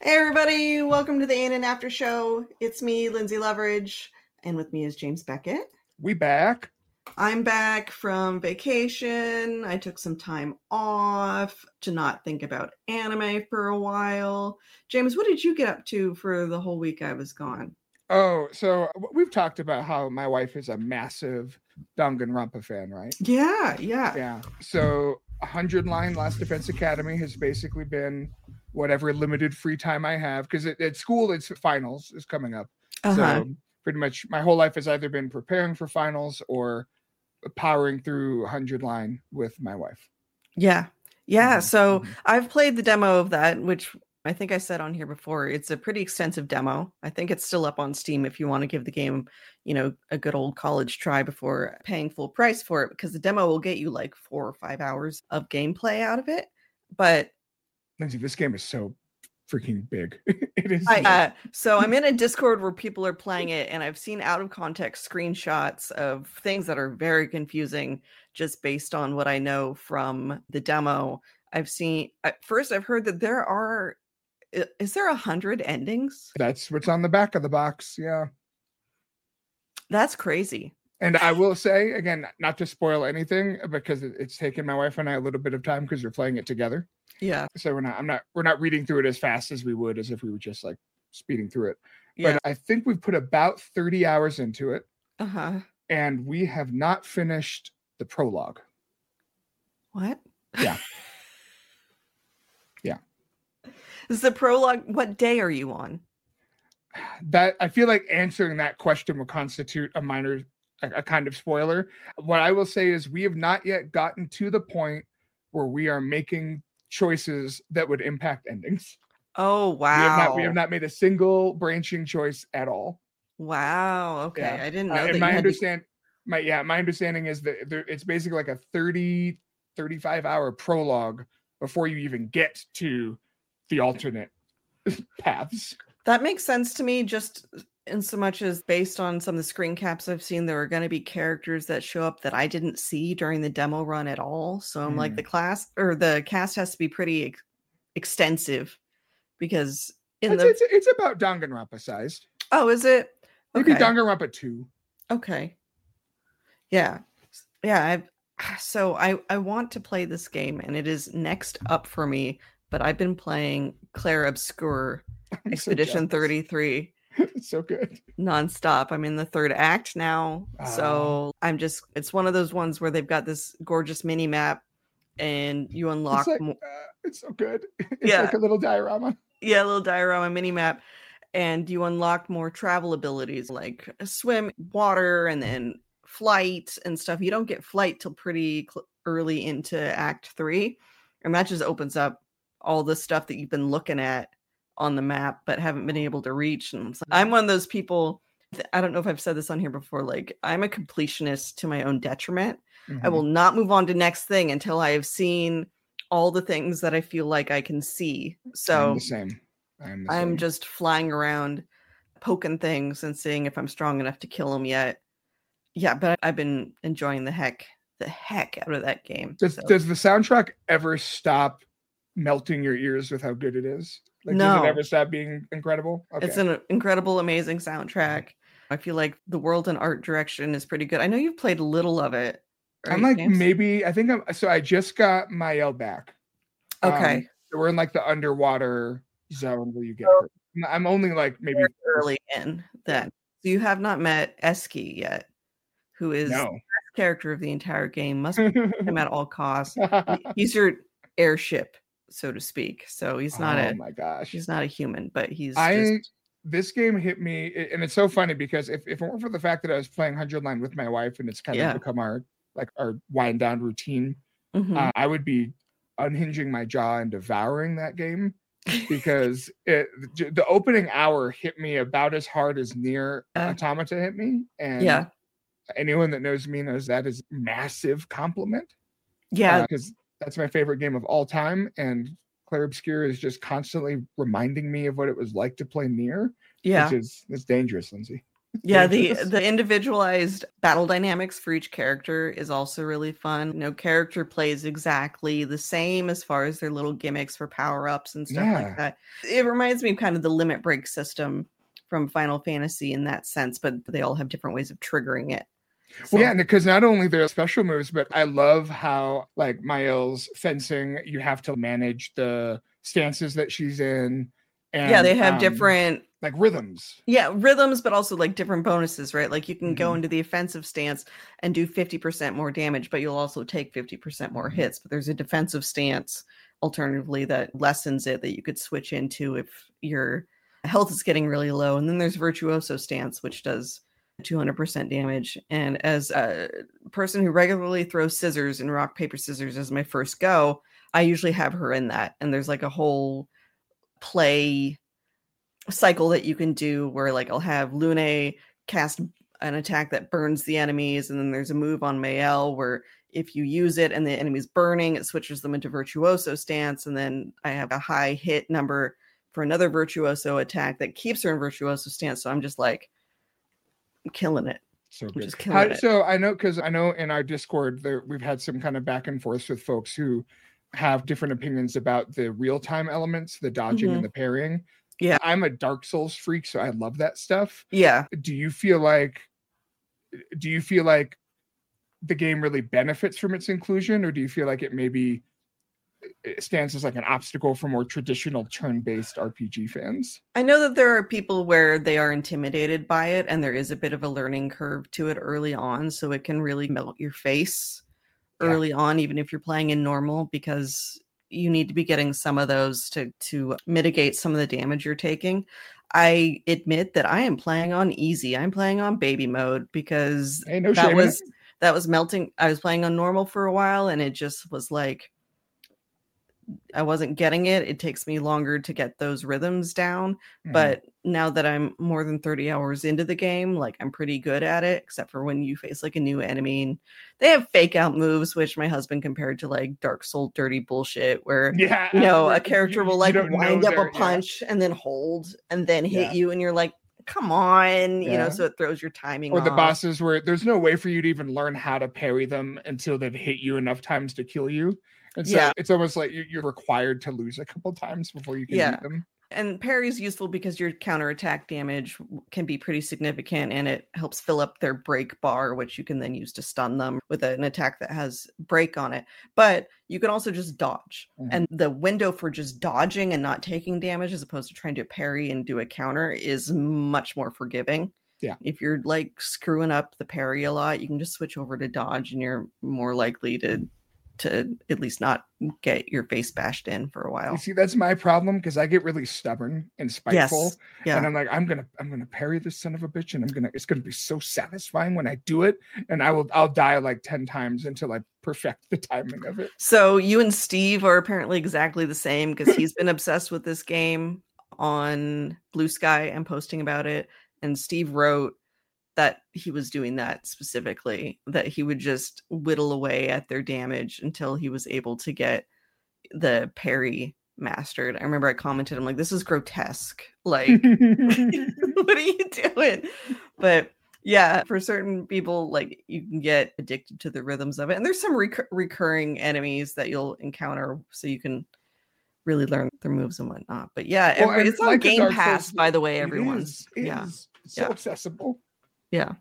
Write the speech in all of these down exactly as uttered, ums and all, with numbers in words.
Hey everybody, welcome to the In and After Show. It's me, Lindsay Leverage, and with me is James Beckett. We back. I'm back from vacation. I took some time off to not think about anime for a while. James, what did you get up to for the whole week I was gone? Oh, so we've talked about how my wife is a massive Danganronpa fan, right? Yeah, yeah. Yeah. So one hundred Line Last Defense Academy has basically been whatever limited free time I have, because at school it's finals is coming up. Uh-huh. So pretty much my whole life has either been preparing for finals or powering through one hundred Line with my wife. Yeah. Yeah. Mhm. So Mhm. I've played the demo of that, which I think I said on here before. It's a pretty extensive demo. I think it's still up on Steam if you want to give the game, you know, a good old college try before paying full price for it, because the demo will get you like four or five hours of gameplay out of it. But Lindsay, this game is so freaking big. It is. I, uh, so I'm in a Discord where people are playing it, and I've seen out of context screenshots of things that are very confusing just based on what I know from the demo. I've seen at first I've heard that there are is there a hundred endings? That's what's on the back of the box. Yeah. That's crazy. And I will say, again, not to spoil anything, because it's taken my wife and I a little bit of time because we're playing it together. Yeah. So we're not, I'm not, we're not reading through it as fast as we would as if we were just like speeding through it. Yeah. But I think we've put about thirty hours into it. Uh-huh. And we have not finished the prologue. What? Yeah. Yeah. Is the prologue, what day are you on? That I feel like answering that question will constitute a minor, a, a kind of spoiler. What I will say is we have not yet gotten to the point where we are making choices that would impact endings. Oh, wow. We have not, we have not made a single branching choice at all. Wow. Okay. Yeah. I didn't know uh, that. And you my had understand, to... my yeah, my understanding is that there, it's basically like a thirty, thirty-five hour prologue before you even get to the alternate paths. That makes sense to me, just in so much as based on some of the screen caps I've seen, there are going to be characters that show up that I didn't see during the demo run at all. So I'm mm. like, the class or the cast has to be pretty ex- extensive, because in it's, the it's, it's about Danganronpa sized. Oh, is it? Maybe okay. Danganronpa two. Okay. Yeah. Yeah. I've, so I, I want to play this game, and it is next up for me, but I've been playing Clair Obscur Expedition so thirty-three. It's so good. Nonstop. I'm in the third act now. Oh. So I'm just, it's one of those ones where they've got this gorgeous mini map and you unlock. It's, like, more... uh, it's so good. It's yeah. like a little diorama. Yeah, a little diorama mini map. And you unlock more travel abilities like swim, water, and then flight and stuff. You don't get flight till pretty cl- early into act three. And that just opens up all the stuff that you've been looking at on the map but haven't been able to reach. And so I'm one of those people, I don't know if I've said this on here before, like I'm a completionist to my own detriment. Mm-hmm. I will not move on to next thing until I have seen all the things that I feel like I can see. So I'm the same. I'm, the I'm same. just flying around poking things and seeing if I'm strong enough to kill them yet. Yeah, but I've been enjoying the heck the heck out of that game. Does, so. does the soundtrack ever stop melting your ears with how good it is? Like, no. Does it ever stop being incredible? Okay. It's an incredible, amazing soundtrack. I feel like the world and art direction is pretty good. I know you've played a little of it. Right, I'm like, James? maybe, I think I'm, so I just got Mael back. Okay. Um, so we're in like the underwater zone where you get hurt. I'm only like maybe Very early in then. So you have not met Eski yet, who is no. the best character of the entire game. Must be him at all costs. He's your airship, so to speak. So he's not oh a my gosh. He's not a human, but he's I just... this game hit me, and it's so funny because if, if it weren't for the fact that I was playing one hundred Line with my wife and it's kind yeah. of become our like our wind down routine, mm-hmm. uh, I would be unhinging my jaw and devouring that game because it, the opening hour hit me about as hard as Nier uh, Automata hit me. And yeah. anyone that knows me knows that is massive compliment. Yeah. Because uh, that's my favorite game of all time. And Clair Obscur is just constantly reminding me of what it was like to play Nier. Yeah. Which is it's dangerous, Lindsay. Yeah, the the individualized battle dynamics for each character is also really fun. No character plays exactly the same as far as their little gimmicks for power-ups and stuff Yeah. like that. It reminds me of kind of the limit break system from Final Fantasy in that sense, but they all have different ways of triggering it. So. Well, yeah, because not only there are special moves, but I love how, like, Mael's fencing, you have to manage the stances that she's in. And, yeah, they have um, different... like rhythms. Yeah, rhythms, but also like different bonuses, right? Like you can mm-hmm. go into the offensive stance and do fifty percent more damage, but you'll also take fifty percent more hits. But there's a defensive stance alternatively that lessens it that you could switch into if your health is getting really low. And then there's Virtuoso stance, which does two hundred percent damage. And as a person who regularly throws scissors and rock, paper, scissors as my first go, I usually have her in that. And there's like a whole play cycle that you can do where like I'll have Lune cast an attack that burns the enemies, and then there's a move on Mael where if you use it and the enemy's burning, it switches them into Virtuoso stance, and then I have a high hit number for another Virtuoso attack that keeps her in Virtuoso stance. So I'm just like killing it. So good. Just killing How, it. So I know, because I know in our Discord there we've had some kind of back and forth with folks who have different opinions about the real-time elements, the dodging mm-hmm. and the parrying. Yeah, I'm a Dark Souls freak, so I love that stuff. Yeah. Do you feel like do you feel like the game really benefits from its inclusion, or do you feel like it maybe it stands as like an obstacle for more traditional turn-based R P G fans? I know that there are people where they are intimidated by it, and there is a bit of a learning curve to it early on, so it can really melt your face early yeah. on, even if you're playing in normal, because you need to be getting some of those to to mitigate some of the damage you're taking. I admit that I am playing on easy. I'm playing on baby mode because hey, no that was that was melting. I was playing on normal for a while, and it just was like I wasn't getting it. It takes me longer to get those rhythms down. Mm. But now that I'm more than thirty hours into the game, like I'm pretty good at it, except for when you face like a new enemy and they have fake out moves, which my husband compared to like Dark Soul dirty bullshit where, yeah, you know, a character will like wind up there, a punch yeah. and then hold and then hit yeah. you. And you're like, come on, yeah. you know, so it throws your timing Or off. the bosses where there's no way for you to even learn how to parry them until they've hit you enough times to kill you. And so yeah. it's almost like you're required to lose a couple times before you can yeah. beat them. And parry is useful because your counterattack damage can be pretty significant, and it helps fill up their break bar, which you can then use to stun them with an attack that has break on it. But you can also just dodge. Mm-hmm. And the window for just dodging and not taking damage as opposed to trying to parry and do a counter is much more forgiving. Yeah. If you're like screwing up the parry a lot, you can just switch over to dodge and you're more likely to to at least not get your face bashed in for a while. You see, that's my problem, because I get really stubborn and spiteful. Yes. Yeah. And I'm like, I'm gonna I'm gonna parry this son of a bitch, and I'm gonna it's gonna be so satisfying when I do it. And I will I'll die like ten times until I perfect the timing of it. So you and Steve are apparently exactly the same, because he's been obsessed with this game on Blue Sky and posting about it. And Steve wrote that he was doing that specifically, that he would just whittle away at their damage until he was able to get the parry mastered. I remember I commented, I'm like, this is grotesque. Like, what are you doing? But yeah, for certain people, like you can get addicted to the rhythms of it. And there's some rec- recurring enemies that you'll encounter, so you can really learn their moves and whatnot. But yeah, well, every, it's on like Game Pass, Souls, by the way, everyone. It is, it yeah. is so yeah. accessible. Yeah.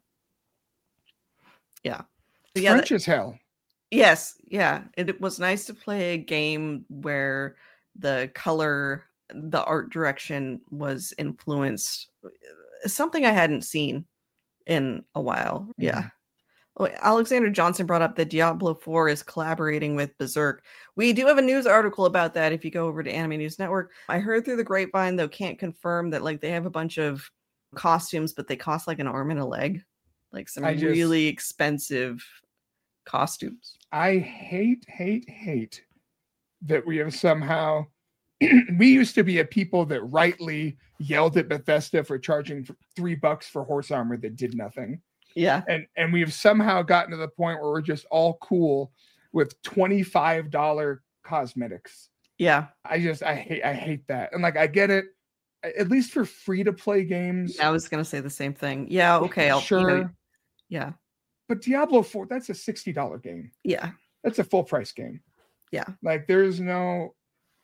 Yeah. It's yeah French that, as hell. Yes. Yeah. It, it was nice to play a game where the color, the art direction was influenced. Something I hadn't seen in a while. Mm-hmm. Yeah. Well, Alexander Johnson brought up that Diablo four is collaborating with Berserk. We do have a news article about that if you go over to Anime News Network. I heard through the grapevine, though can't confirm, that like they have a bunch of costumes, but they cost like an arm and a leg, like some just, really expensive costumes. I hate hate hate that we have somehow we used to be a people that rightly yelled at Bethesda for charging three bucks for horse armor that did nothing. Yeah. And and we have somehow gotten to the point where we're just all cool with twenty-five dollars cosmetics. Yeah. I just I hate I hate that. And like I get it. at least for free to play games. I was gonna say the same thing. Yeah, okay, I'll sure. You know, yeah. But Diablo four, that's a sixty dollars game. Yeah. That's a full price game. Yeah. Like there's no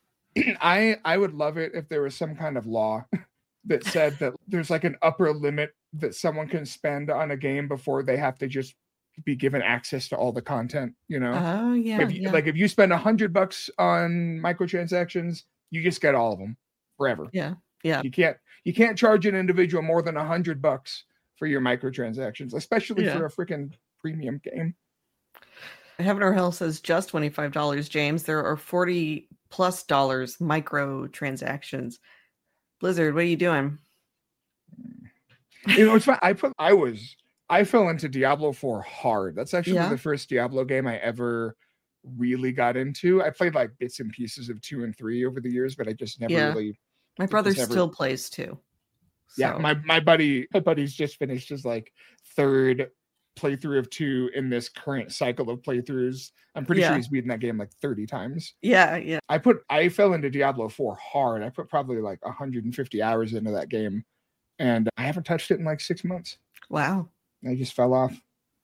I I would love it if there was some kind of law that said that there's like an upper limit that someone can spend on a game before they have to just be given access to all the content, you know? Oh yeah. If you, yeah. Like if you spend a hundred bucks on microtransactions, you just get all of them forever. Yeah. Yeah. You can't you can't charge an individual more than a hundred bucks for your microtransactions, especially yeah. for a freaking premium game. Heaven or Hell says just twenty-five dollars, James. There are forty plus dollars microtransactions. Blizzard, what are you doing? You know, it's fine. I put I was I fell into Diablo four hard. That's actually yeah. the first Diablo game I ever really got into. I played like bits and pieces of two and three over the years, but I just never yeah. really. My brother never... still plays too. So. Yeah, my my buddy, my buddy's just finished his like third playthrough of two in this current cycle of playthroughs. I'm pretty yeah. sure he's beaten that game like thirty times. Yeah, yeah. I put I fell into Diablo four hard. I put probably like one hundred fifty hours into that game, and I haven't touched it in like six months. Wow. I just fell off.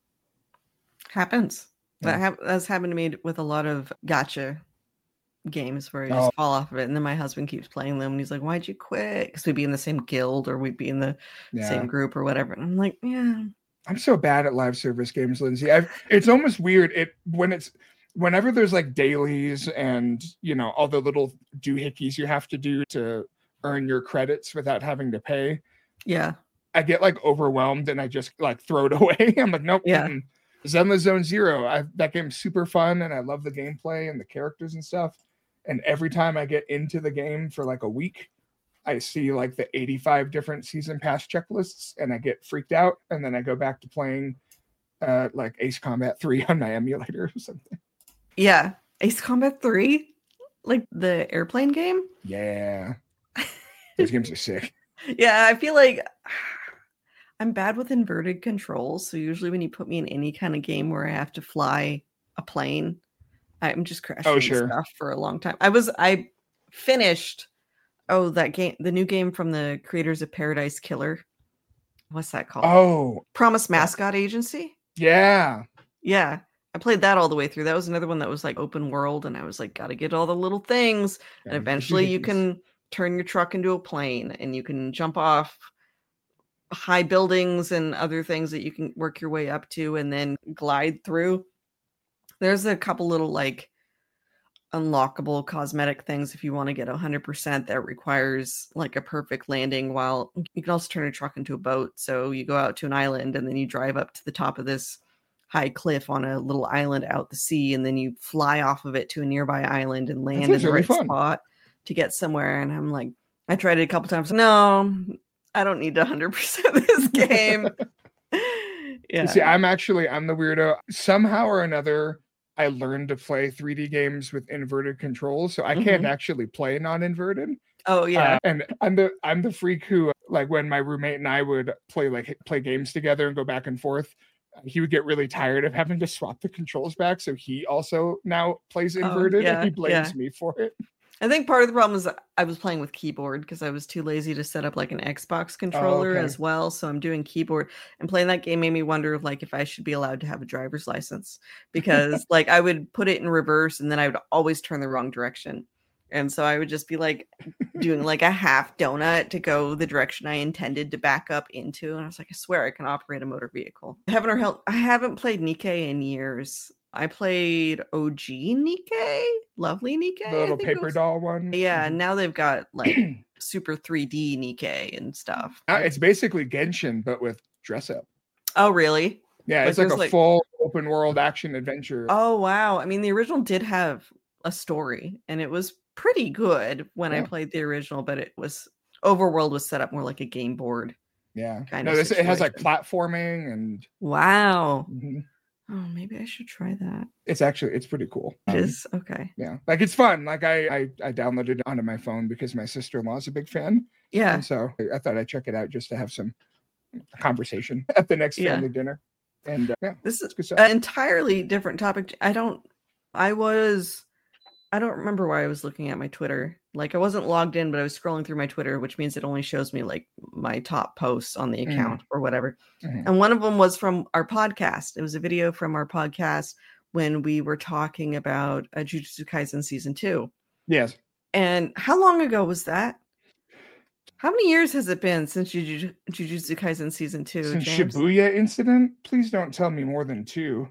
Happens. Yeah. That ha- that's happened to me with a lot of gacha games where I just oh. fall off of it, and then my husband keeps playing them, and he's like, "Why'd you quit?" Because we'd be in the same guild or we'd be in the yeah. same group or whatever. And I'm like, yeah. I'm so bad at live service games, Lindsay. I've, it's almost weird. It when it's whenever there's like dailies and you know all the little doohickeys you have to do to earn your credits without having to pay. Yeah, I get like overwhelmed and I just like throw it away. I'm like, nope. Yeah. Mm-mm. Zenless Zone Zero. I, that game's super fun and I love the gameplay and the characters and stuff. And every time I get into the game for like a week, I see like the eighty-five different season pass checklists and I get freaked out. And then I go back to playing uh, like Ace Combat three on my emulator or something. Yeah. Ace Combat three? Like the airplane game? Yeah. Those games are sick. Yeah, I feel like I'm bad with inverted controls. So usually when you put me in any kind of game where I have to fly a plane, I'm just crashing oh, sure. stuff for a long time. I was, I finished, oh, that game, the new game from the creators of Paradise Killer. What's that called? Oh. Promise Mascot Agency? Yeah. Yeah. I played that all the way through. That was another one that was like open world. And I was like, got to get all the little things. Yeah, and eventually you can turn your truck into a plane and you can jump off high buildings and other things that you can work your way up to and then glide through. There's a couple little like unlockable cosmetic things if you want to get one hundred percent that requires like a perfect landing, while you can also turn a truck into a boat. So you go out to an island and then you drive up to the top of this high cliff on a little island out the sea, and then you fly off of it to a nearby island and land in the really right fun. spot to get somewhere. And I'm like, I tried it a couple times. No, I don't need one hundred percent this game. Yeah. See, I'm actually, I'm the weirdo. Somehow or another, I learned to play three D games with inverted controls, so I can't mm-hmm. actually play non-inverted. Oh yeah, uh, and I'm the I'm the freak who, like, when my roommate and I would play like play games together and go back and forth, he would get really tired of having to swap the controls back. So he also now plays inverted, oh, yeah, and he blames yeah. me for it. I think part of the problem is I was playing with keyboard because I was too lazy to set up like an Xbox controller oh, okay. as well. So I'm doing keyboard, and playing that game made me wonder like if I should be allowed to have a driver's license, because like I would put it in reverse and then I would always turn the wrong direction. And so I would just be like doing like a half donut to go the direction I intended to back up into. And I was like, I swear I can operate a motor vehicle. Heaven or Hell, I haven't played Nikke in years. I played O G Nikke, lovely Nikke. The little paper doll one. Yeah, now they've got like super three D Nikke and stuff. Uh, it's basically Genshin, but with dress up. Oh, really? Yeah, like, it's like a like... full open world action adventure. Oh, wow. I mean, the original did have a story, and it was pretty good when yeah. I played the original, but it was overworld was set up more like a game board. Yeah, kind no, of this, it has like platforming and. Wow. Mm-hmm. Oh, maybe I should try that. It's actually, it's pretty cool. It um, is? Okay. Yeah. Like, it's fun. Like, I, I I downloaded it onto my phone because my sister-in-law is a big fan. Yeah. And so I thought I'd check it out just to have some conversation at the next family yeah. dinner. And uh, yeah, this is an entirely different topic. I don't, I was, I don't remember why I was looking at my Twitter Like I wasn't logged in, but I was scrolling through my Twitter, which means it only shows me like my top posts on the account mm. or whatever. Mm-hmm. And one of them was from our podcast. It was a video from our podcast when we were talking about uh, Jujutsu Kaisen season two. Yes. And how long ago was that? How many years has it been since Juju- Jujutsu Kaisen season two? Since James? Shibuya incident? Please don't tell me more than two.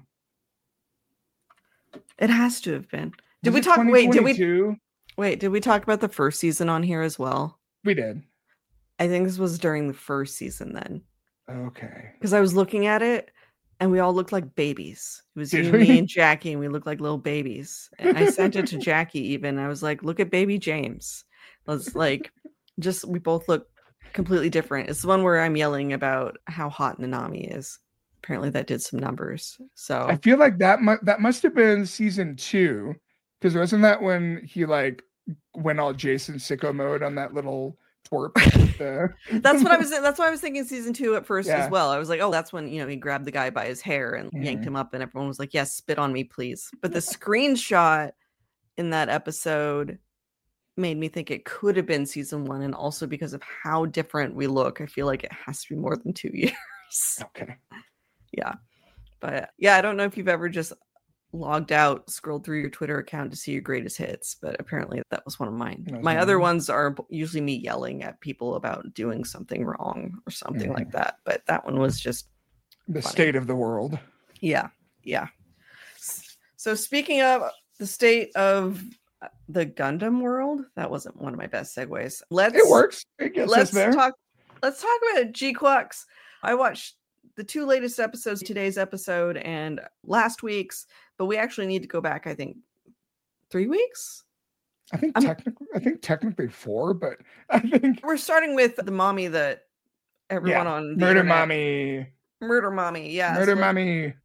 It has to have been. Did was we talk? Wait, did we? Wait, did we talk about the first season on here as well? We did. I think this was during the first season then. Okay. Because I was looking at it and we all looked like babies. It was Did you, we? me, and Jackie, and we looked like little babies. And I sent it to Jackie even. I was like, look at baby James. I was like, just, we both look completely different. It's the one where I'm yelling about how hot Nanami is. Apparently that did some numbers. So I feel like that mu- that must have been season two. Because wasn't that when he like went all Jason sicko mode on that little twerp? The... that's what I was. That's why I was thinking season two at first yeah. as well. I was like, oh, that's when you know he grabbed the guy by his hair and mm-hmm. yanked him up, and everyone was like, yes, spit on me, please. But the screenshot in that episode made me think it could have been season one, and also because of how different we look, I feel like it has to be more than two years. Okay. Yeah, but yeah, I don't know if you've ever just logged out, scrolled through your Twitter account to see your greatest hits, but apparently that was one of mine. Was My other ones are usually me yelling at people about doing something wrong or something mm-hmm. like that, but that one was just the funny. State of the world. Yeah, yeah. So speaking of the state of the Gundam world, that wasn't one of my best segues. Let's it works. It gets let's us there. talk. Let's talk about G-Quux. I watched the two latest episodes, today's episode and last week's, but we actually need to go back, I think, three weeks? I think technically I think technically four, but I think we're starting with the mommy that everyone yeah. on the Murder internet... Mommy. Murder Mommy, yeah. Murder Mommy.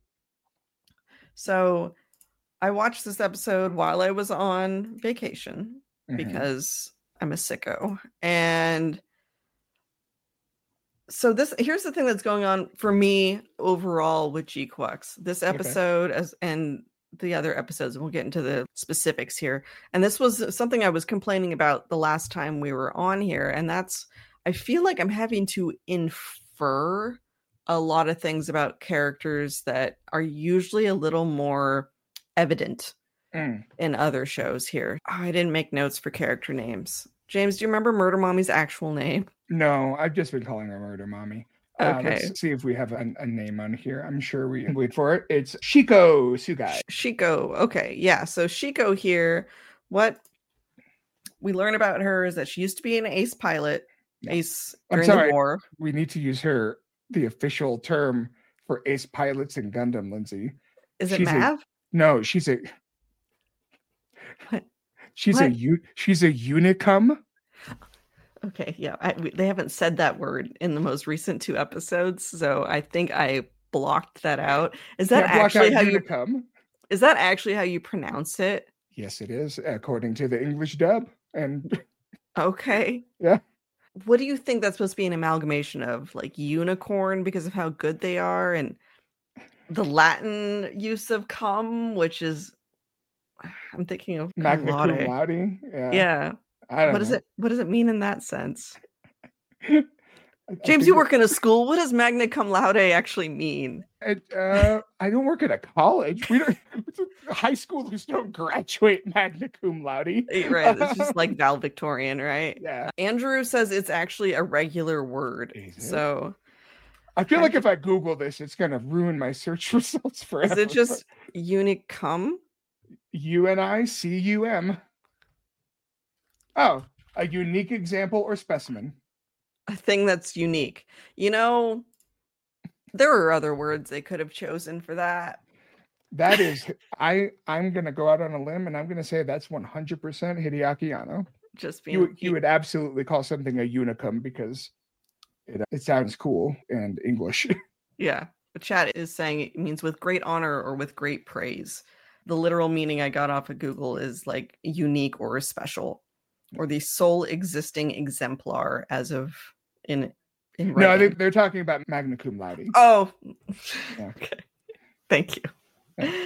So I watched this episode while I was on vacation mm-hmm. because I'm a sicko. And so this here's the thing that's going on for me overall with G-Quux. This episode okay. as and the other episodes, we'll get into the specifics here. And this was something I was complaining about the last time we were on here. And that's, I feel like I'm having to infer a lot of things about characters that are usually a little more evident mm. in other shows here. Oh, I didn't make notes for character names. James, do you remember Murder Mommy's actual name? No, I've just been calling her Murder Mommy. Uh, okay. Let's see if we have a, a name on here. I'm sure we can wait for it. It's Shiko Sugai. Shiko. Okay. Yeah. So Shiko here, what we learn about her is that she used to be an ace pilot. Yeah. Ace during I'm sorry, the war. We need to use her, the official term for ace pilots in Gundam, Lindsay. Is it she's Mav? A, no, she's a what? She's what? a she's a unicum. Okay, yeah, I, we, they haven't said that word in the most recent two episodes, so I think I blocked that out. Is that Can't actually how unicum. you? Is that actually how you pronounce it? Yes, it is, according to the English dub. And okay, yeah. What do you think that's supposed to be an amalgamation of, like unicorn because of how good they are, and the Latin use of cum, which is, I'm thinking of magna cum cum laude. laude. Yeah. Yeah. I don't what know. does it what does it mean in that sense? I, James, I you work in a school. What does magna cum laude actually mean? It, uh, I don't work at a college. We don't. High schoolers don't graduate magna cum laude. Right. It's just like valedictorian, right? Yeah. Andrew says it's actually a regular word. So I feel like if I Google this, it's gonna ruin my search results forever. Is it just unicum? U N I C U M. Oh, a unique example or specimen. A thing that's unique. You know, there are other words they could have chosen for that. That is, I, I'm going to go out on a limb and I'm going to say that's one hundred percent Hideaki Anno. Just being, you, you would absolutely call something a unicum because it, it sounds cool and English. Yeah. The chat is saying it means with great honor or with great praise. The literal meaning I got off of Google is like unique or special, or the sole existing exemplar as of in in writing. No, they, they're talking about magna cum laude. Oh, yeah. Okay. Thank you. Yeah.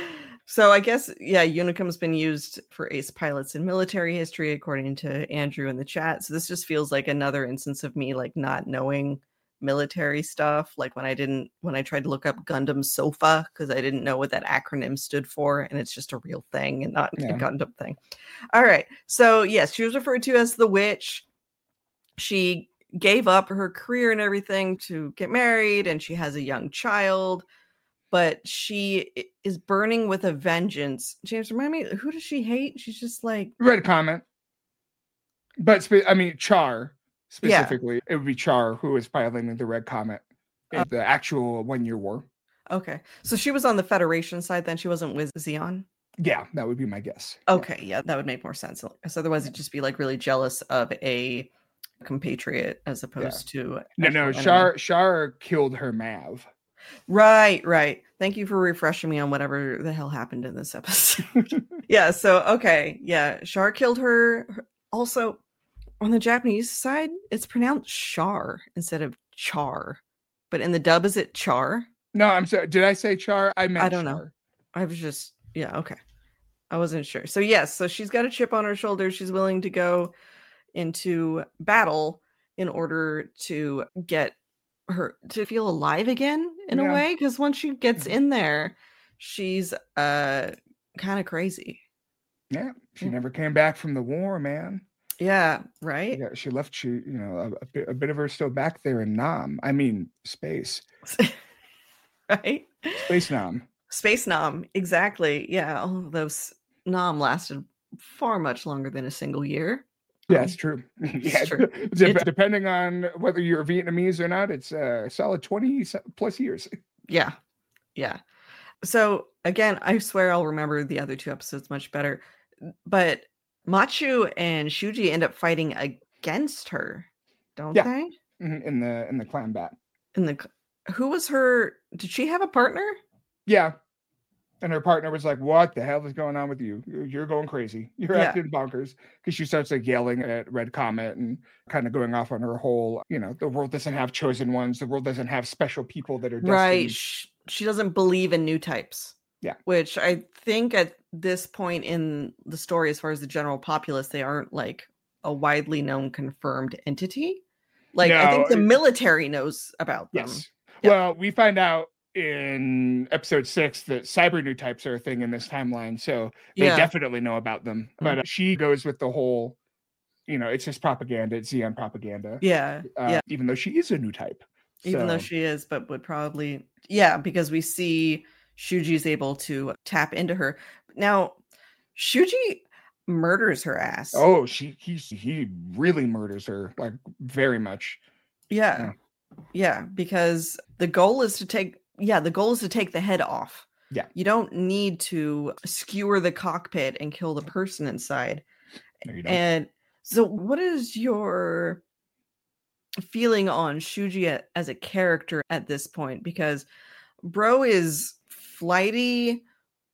So I guess, yeah, Unicum's been used for ace pilots in military history, according to Andrew in the chat. So this just feels like another instance of me like not knowing military stuff. Like when I didn't, when I tried to look up Gundam SOFA, because I didn't know what that acronym stood for. And it's just a real thing and not Yeah. a Gundam thing. All right. So yes, she was referred to as the witch. She gave up her career and everything to get married, and she has a young child. But she is burning with a vengeance. James, remind me, who does she hate? She's just like... Red Comet. But, spe- I mean, Char, specifically. Yeah. It would be Char who is piloting the Red Comet in uh, the actual one-year war. Okay. So she was on the Federation side then? She wasn't with Zeon? Yeah, that would be my guess. Okay, yeah, that would make more sense. Because otherwise it'd just be like really jealous of a compatriot as opposed yeah. to... No, no, Char, Char killed her Mav. Right, right. Thank you for refreshing me on whatever the hell happened in this episode. yeah, so, okay. Yeah, Char killed her. Also, on the Japanese side, it's pronounced Char instead of Char. But in the dub, is it Char? No, I'm sorry. Did I say Char? I meant I don't Char. know. I was just, yeah, okay. I wasn't sure. So, yes, so she's got a chip on her shoulder. She's willing to go into battle in order to get her to feel alive again in yeah. a way, because once she gets in there, she's uh kind of crazy. Yeah, she yeah. never came back from the war, man. Yeah, right. Yeah, she left. She, you know, a, a, bit, a bit of her still back there in Nam. I mean, space. right. Space Nam. Space Nam. Exactly. Yeah, all of those Nam lasted far much longer than a single year. Yeah, it's true. yeah, it's true. Dep- it's, depending on whether you're Vietnamese or not, it's a solid twenty plus years. Yeah, yeah. So again, I swear I'll remember the other two episodes much better. But Machu and Shuji end up fighting against her, don't yeah. they? In the in the clan bat. In the who was her? Did she have a partner? Yeah. And her partner was like, what the hell is going on with you? You're going crazy. You're yeah. acting bonkers. Because she starts like yelling at Red Comet and kind of going off on her whole, you know, the world doesn't have chosen ones. The world doesn't have special people that are destined. Right. She, she doesn't believe in new types. Yeah. Which I think at this point in the story, as far as the general populace, they aren't like a widely known confirmed entity. Like, no, I think the military knows about them. Yes. Yep. Well, we find out in episode six that cyber new types are a thing in this timeline, so they yeah. definitely know about them. But uh, she goes with the whole, you know, it's just propaganda, it's Zeon propaganda. Yeah, uh, yeah. Even though she is a new type, even so. though she is, but would probably, yeah, because we see Shuji's able to tap into her. Now, Shuji murders her ass. Oh, she he he really murders her, like very much. Yeah, yeah, yeah because the goal is to take. Yeah, the goal is to take the head off. Yeah. You don't need to skewer the cockpit and kill the person inside. No, you don't. And so what is your feeling on Shuji as a character at this point? Because bro is flighty,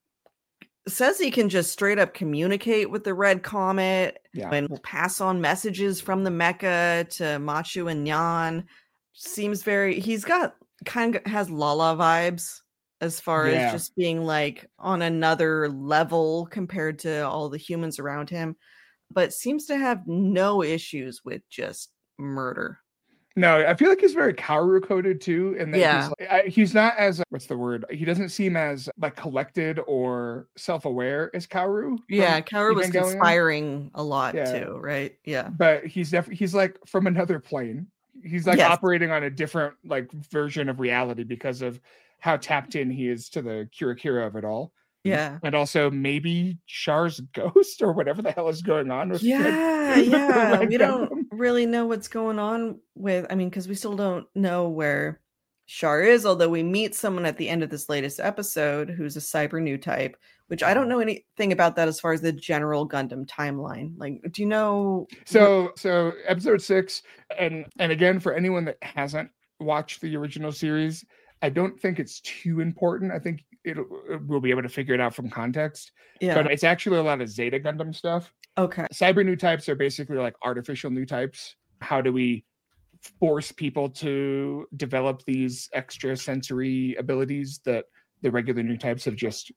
says he can just straight up communicate with the Red Comet yeah. and will pass on messages from the mecha to Machu and Nyan. Seems very, he's got kind of has Lala vibes as far yeah. as just being like on another level compared to all the humans around him, but seems to have no issues with just murder. No, I feel like he's very Kaoru coded too, and that yeah. he's, like, I, he's not as what's the word? He doesn't seem as like collected or self-aware as Kaoru. Yeah, Kaoru was conspiring a lot yeah. too, right? Yeah, but he's definitely he's like from another plane. He's like yes. operating on a different like version of reality because of how tapped in he is to the Kira Kira of it all. Yeah. And also maybe Char's ghost or whatever the hell is going on with Yeah, Red, yeah. Red we don't Gundam. really know what's going on with I mean, because we still don't know where Char is, although we meet someone at the end of this latest episode who's a cyber new type, which I don't know anything about that as far as the general Gundam timeline. Like, do you know? So, what... so episode six, and and again, for anyone that hasn't watched the original series, I don't think it's too important. I think it'll we'll be able to figure it out from context. Yeah. But it's actually a lot of Zeta Gundam stuff. Okay. Cyber new types are basically like artificial new types. How do we force people to develop these extra sensory abilities that the regular new types have just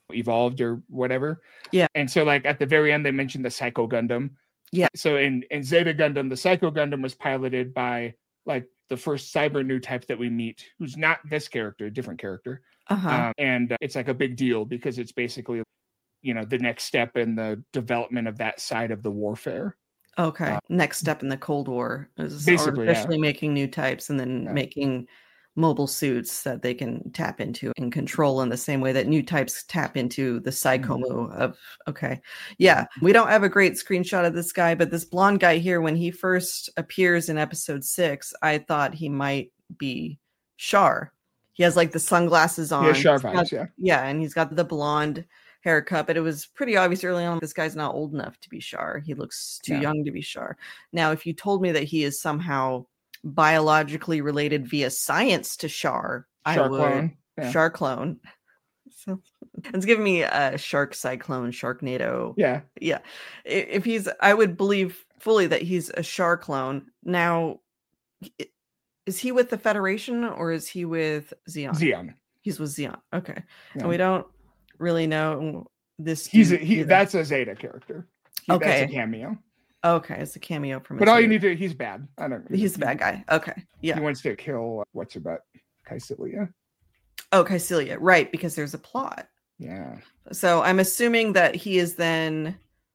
evolved or whatever. Yeah. And so like at the very end, they mentioned the Psycho Gundam. Yeah. So in, in Zeta Gundam, the Psycho Gundam was piloted by like the first cyber new type that we meet, who's not this character, a different character. Uh-huh. Um, and uh, it's like a big deal because it's basically, you know, the next step in the development of that side of the warfare. Okay. Uh, Next step in the Cold War is basically artificially yeah. making new types and then Yeah. making mobile suits that they can tap into and control in the same way that new types tap into the Psychomu mm. of, okay. Yeah. We don't have a great screenshot of this guy, but this blonde guy here, when he first appears in episode six, I thought he might be Char. He has like the sunglasses on. Yeah, Char got, vibes, yeah. Yeah. And he's got the blonde haircut, but it was pretty obvious early on this guy's not old enough to be Char. He looks too yeah. young to be Char. Now, if you told me that he is somehow biologically related via science to Char, Char I would clone. Yeah. Char clone. So it's giving me a shark cyclone, Sharknado. Yeah. Yeah. If he's, I would believe fully that he's a Char clone. Now, is he with the Federation or is he with Zeon? Zeon. He's with Zeon. Okay. Yeah. And we don't really know this. He's a, he. That's a Zeta character. He, okay. That's a cameo. Okay, it's a cameo from. But all you need to. He's bad. I don't. He's the bad guy. Okay. Yeah. He wants to kill. What's her butt? Kycilia. Oh, Kycilia. Right, because there's a plot. Yeah. So I'm assuming that he is then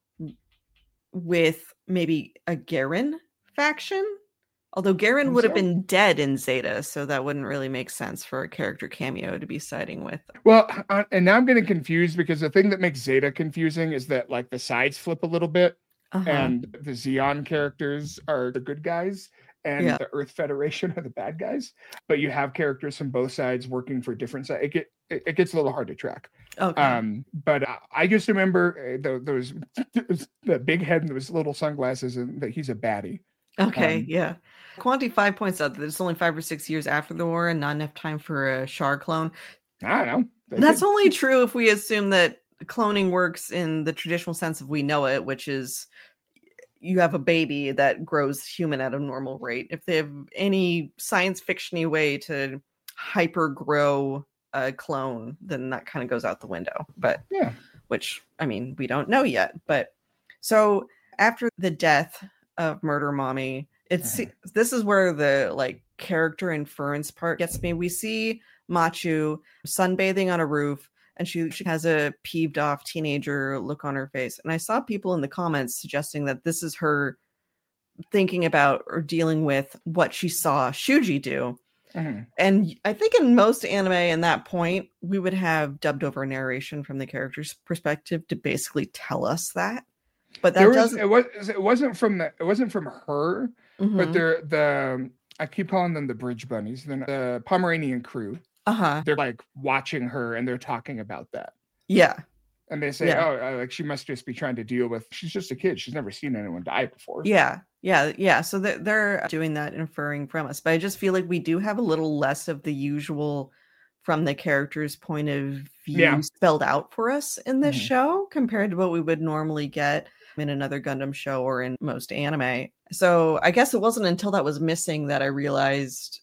with maybe a Garen faction. Although Garen would so. have been dead in Zeta, so that wouldn't really make sense for a character cameo to be siding with. Well, uh, and now I'm getting confused because the thing that makes Zeta confusing is that like the sides flip a little bit, uh-huh. and the Zeon characters are the good guys, and yeah. the Earth Federation are the bad guys. But you have characters from both sides working for different sides. It, get, it, it gets a little hard to track. Okay. Um, but I, I just remember the, those the big head and those little sunglasses, and that he's a baddie. Okay, um, yeah. Quanti five points out that it's only five or six years after the war and not enough time for a Char clone. I don't know. They That's could... only true if we assume that cloning works in the traditional sense of we know it, which is you have a baby that grows human at a normal rate. If they have any science fiction-y way to hyper grow a clone, then that kind of goes out the window. But yeah, which I mean, we don't know yet. But so after the death of Murder Mommy, it's uh-huh. this is where the like character inference part gets me. We see Machu sunbathing on a roof, and she she has a peeved off teenager look on her face. And I saw people in the comments suggesting that this is her thinking about or dealing with what she saw Shuji do. Uh-huh. And I think in most anime, in that point, we would have dubbed over narration from the character's perspective to basically tell us that. But that was, doesn't. It was. It wasn't from the. It wasn't from her. Mm-hmm. But they're the. I keep calling them the Bridge Bunnies. They're the Pomeranian crew. Uh huh. They're like watching her and they're talking about that. Yeah. And they say, yeah. "Oh, like she must just be trying to deal with. She's just a kid. She's never seen anyone die before." Yeah. Yeah. Yeah. So they're, they're doing that, inferring from us. But I just feel like we do have a little less of the usual from the character's point of view yeah. spelled out for us in this mm-hmm. show compared to what we would normally get in another Gundam show or in most anime. So I guess it wasn't until that was missing that I realized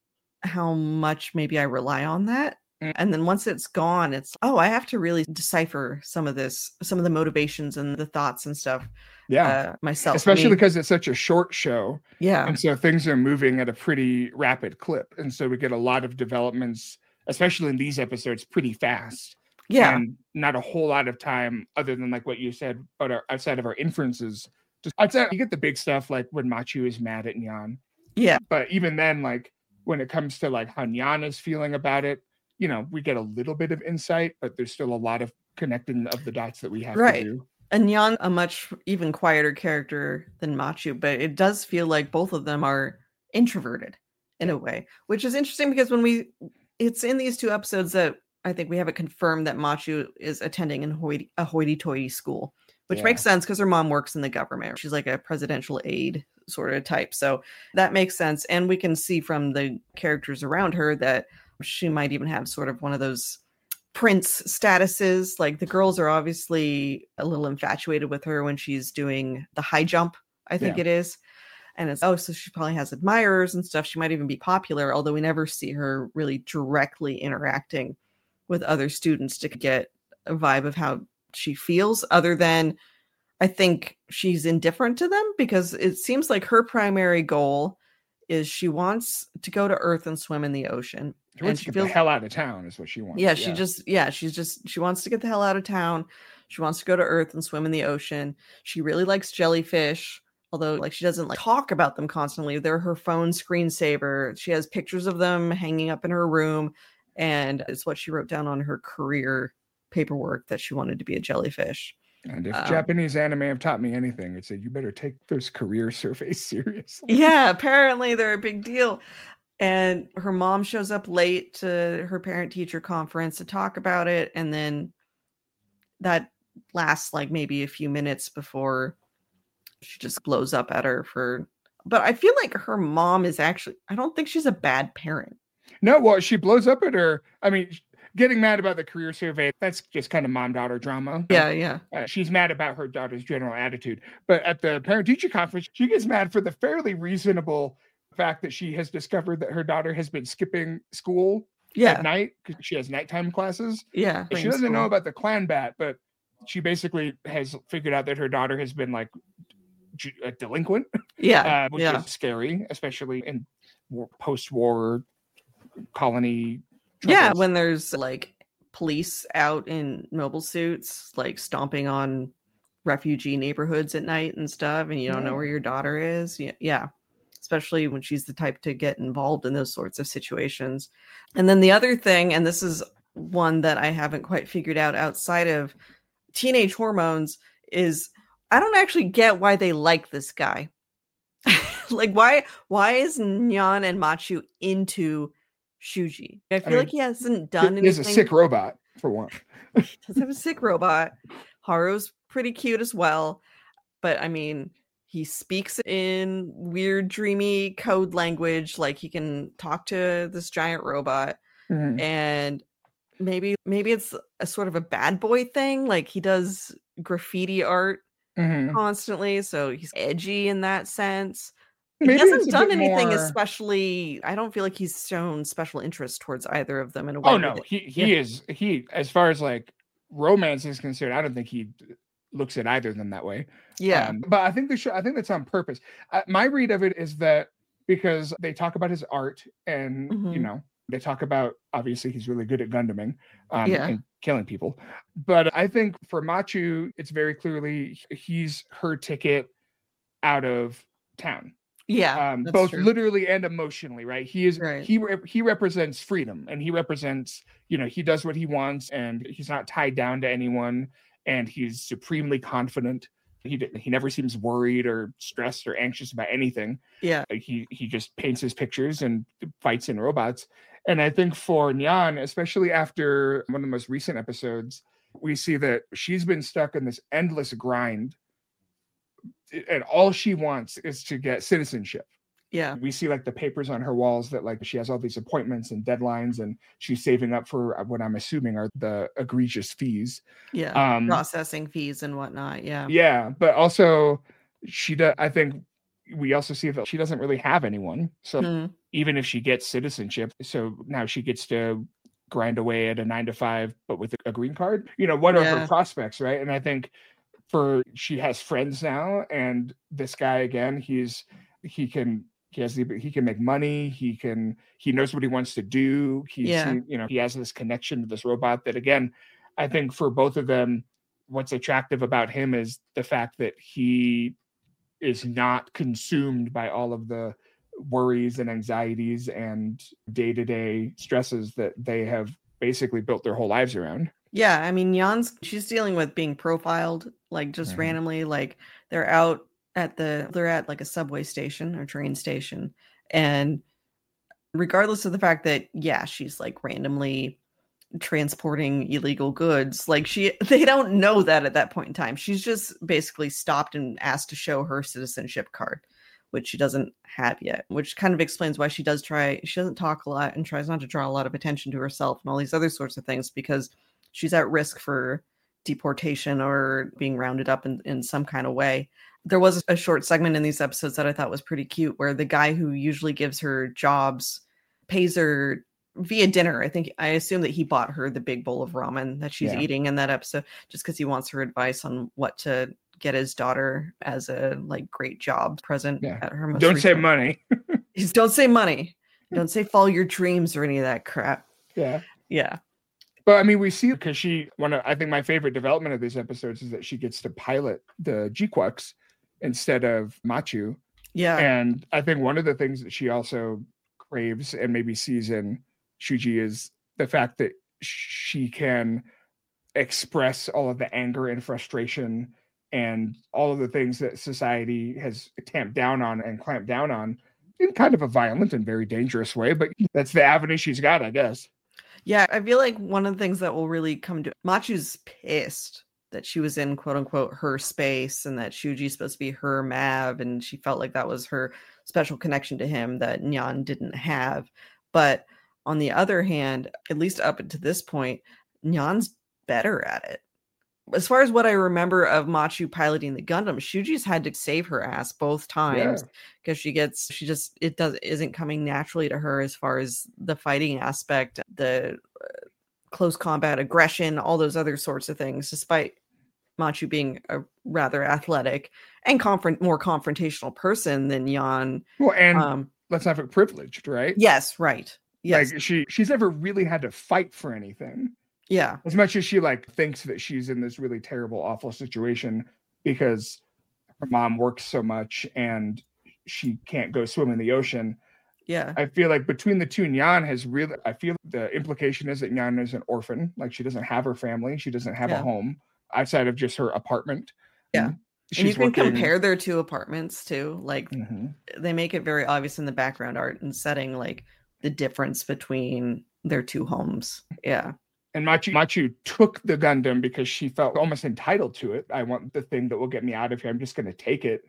how much maybe I rely on that. Mm. And then once it's gone, it's, oh, I have to really decipher some of this, some of the motivations and the thoughts and stuff. Yeah. Uh, myself. Especially I mean, because it's such a short show. Yeah. And so things are moving at a pretty rapid clip. And so we get a lot of developments, especially in these episodes, pretty fast. Yeah. And not a whole lot of time other than like what you said, but our, outside of our inferences. Just outside, you get the big stuff like when Machu is mad at Nyan. Yeah. But even then, like when it comes to like how Nyan is feeling about it, you know, we get a little bit of insight, but there's still a lot of connecting of the dots that we have right. to do. And Nyan, a much even quieter character than Machu, but it does feel like both of them are introverted in a way, which is interesting because when we, it's in these two episodes that I think we have it confirmed that Machu is attending in hoity, a hoity-toity school, which yeah. makes sense because her mom works in the government. She's like a presidential aide sort of type. So that makes sense. And we can see from the characters around her that she might even have sort of one of those prince statuses. Like the girls are obviously a little infatuated with her when she's doing the high jump, I think yeah. it is. And it's, oh, so she probably has admirers and stuff. She might even be popular, although we never see her really directly interacting with other students to get a vibe of how she feels, other than I think she's indifferent to them, because it seems like her primary goal is she wants to go to Earth and swim in the ocean. She wants and to she get feels the hell out of town is what she wants. yeah, she just yeah, she's just she wants to get the hell out of town. She wants to go to Earth and swim in the ocean. She really likes jellyfish, although like she doesn't like talk about them constantly. They're her phone screensaver. She has pictures of them hanging up in her room, and it's what she wrote down on her career paperwork, that she wanted to be a jellyfish. And if Um, Japanese anime have taught me anything, it's that you better take those career surveys seriously. Yeah, apparently they're a big deal. And her mom shows up late to her parent-teacher conference to talk about it, and then that lasts like maybe a few minutes before she just blows up at her for. But I feel like her mom is actually, I don't think she's a bad parent. No, well, she blows up at her. I mean, getting mad about the career survey, that's just kind of mom-daughter drama. Yeah, yeah. Uh, she's mad about her daughter's general attitude. But at the parent-teacher conference, she gets mad for the fairly reasonable fact that she has discovered that her daughter has been skipping school yeah. at night because she has nighttime classes. Yeah. She doesn't school. know about the clan bat, but she basically has figured out that her daughter has been like a delinquent. Yeah. Uh, which yeah. is scary, especially in post-war colony troubles. Yeah, when there's like police out in mobile suits, like stomping on refugee neighborhoods at night and stuff, and you don't yeah. know where your daughter is. Yeah, yeah, especially when she's the type to get involved in those sorts of situations. And then the other thing, and this is one that I haven't quite figured out outside of teenage hormones, is I don't actually get why they like this guy. Like, why why is Nyan and Machu into Shuji? I feel I mean, like he hasn't done anything. He's a sick robot, for one. He does have a sick robot. Haru's pretty cute as well. But I mean, he speaks in weird, dreamy code language. Like he can talk to this giant robot. Mm-hmm. And maybe maybe it's a sort of a bad boy thing. Like he does graffiti art mm-hmm. constantly. So he's edgy in that sense. Maybe he hasn't done anything more... especially. I don't feel like he's shown special interest towards either of them in a way. Oh no, he he yeah. is he as far as like romance is concerned. I don't think he looks at either of them that way. Yeah, um, but I think they should. I think that's on purpose. Uh, my read of it is that because they talk about his art, and mm-hmm. you know they talk about obviously he's really good at Gundaming um, yeah. and killing people. But I think for Machu, it's very clearly he's her ticket out of town. Yeah, um, both true. literally and emotionally, right? He is right. he he represents freedom, and he represents, you know, he does what he wants, and he's not tied down to anyone, and he's supremely confident. He he never seems worried or stressed or anxious about anything. Yeah, he he just paints his pictures and fights in robots. And I think for Nyan, especially after one of the most recent episodes, we see that she's been stuck in this endless grind. And all she wants is to get citizenship. Yeah. We see like the papers on her walls that like she has all these appointments and deadlines, and she's saving up for what I'm assuming are the egregious fees. Yeah. Um, processing fees and whatnot. Yeah. Yeah. But also she does, I think we also see that she doesn't really have anyone. So mm. even if she gets citizenship, so now she gets to grind away at a nine to five, but with a green card, you know, what are yeah. her prospects? Right. And I think for she has friends now, and this guy again, he's he can he has the he can make money, he can he knows what he wants to do. He's yeah. he, you know, he has this connection to this robot that again, I think for both of them, what's attractive about him is the fact that he is not consumed by all of the worries and anxieties and day-to-day stresses that they have basically built their whole lives around. Yeah, I mean, Nyan's she's dealing with being profiled, like just mm-hmm. randomly, like they're out at the they're at like a subway station or train station, and regardless of the fact that yeah, she's like randomly transporting illegal goods, like she they don't know that at that point in time. She's just basically stopped and asked to show her citizenship card, which she doesn't have yet, which kind of explains why she does try she doesn't talk a lot and tries not to draw a lot of attention to herself and all these other sorts of things, because she's at risk for deportation or being rounded up in, in some kind of way. There was a short segment in these episodes that I thought was pretty cute, where the guy who usually gives her jobs pays her via dinner. I think I assume that he bought her the big bowl of ramen that she's Yeah. eating in that episode, just because he wants her advice on what to get his daughter as a like great job present Yeah. at her most Don't say recent- money. Just don't say money. Don't say follow your dreams or any of that crap. Yeah. Yeah. But I mean, we see because she one of I think my favorite development of these episodes is that she gets to pilot the G-Quux instead of Machu. Yeah. And I think one of the things that she also craves and maybe sees in Shuji is the fact that she can express all of the anger and frustration and all of the things that society has tamped down on and clamped down on in kind of a violent and very dangerous way. But that's the avenue she's got, I guess. Yeah, I feel like one of the things that will really come to Machu's pissed that she was in quote unquote her space and that Shuji's supposed to be her Mav, and she felt like that was her special connection to him that Nyan didn't have. But on the other hand, at least up to this point, Nyan's better at it. As far as what I remember of Machu piloting the Gundam, Shuji's had to save her ass both times because yeah. she gets she just it does isn't coming naturally to her as far as the fighting aspect, the uh, close combat aggression, all those other sorts of things, despite Machu being a rather athletic and confront more confrontational person than Nyan. Well, and um, let's not forget privileged, right? Yes, right. Yes. Like she she's never really had to fight for anything. Yeah. As much as she like thinks that she's in this really terrible, awful situation because her mom works so much and she can't go swim in the ocean. Yeah. I feel like between the two, Nyan has really, I feel the implication is that Nyan is an orphan. Like she doesn't have her family. She doesn't have yeah. a home outside of just her apartment. Yeah. And, and you can working... compare their two apartments too. Like mm-hmm. they make it very obvious in the background art and setting, like the difference between their two homes. Yeah. And Machu, Machu took the Gundam because she felt almost entitled to it. I want the thing that will get me out of here. I'm just going to take it.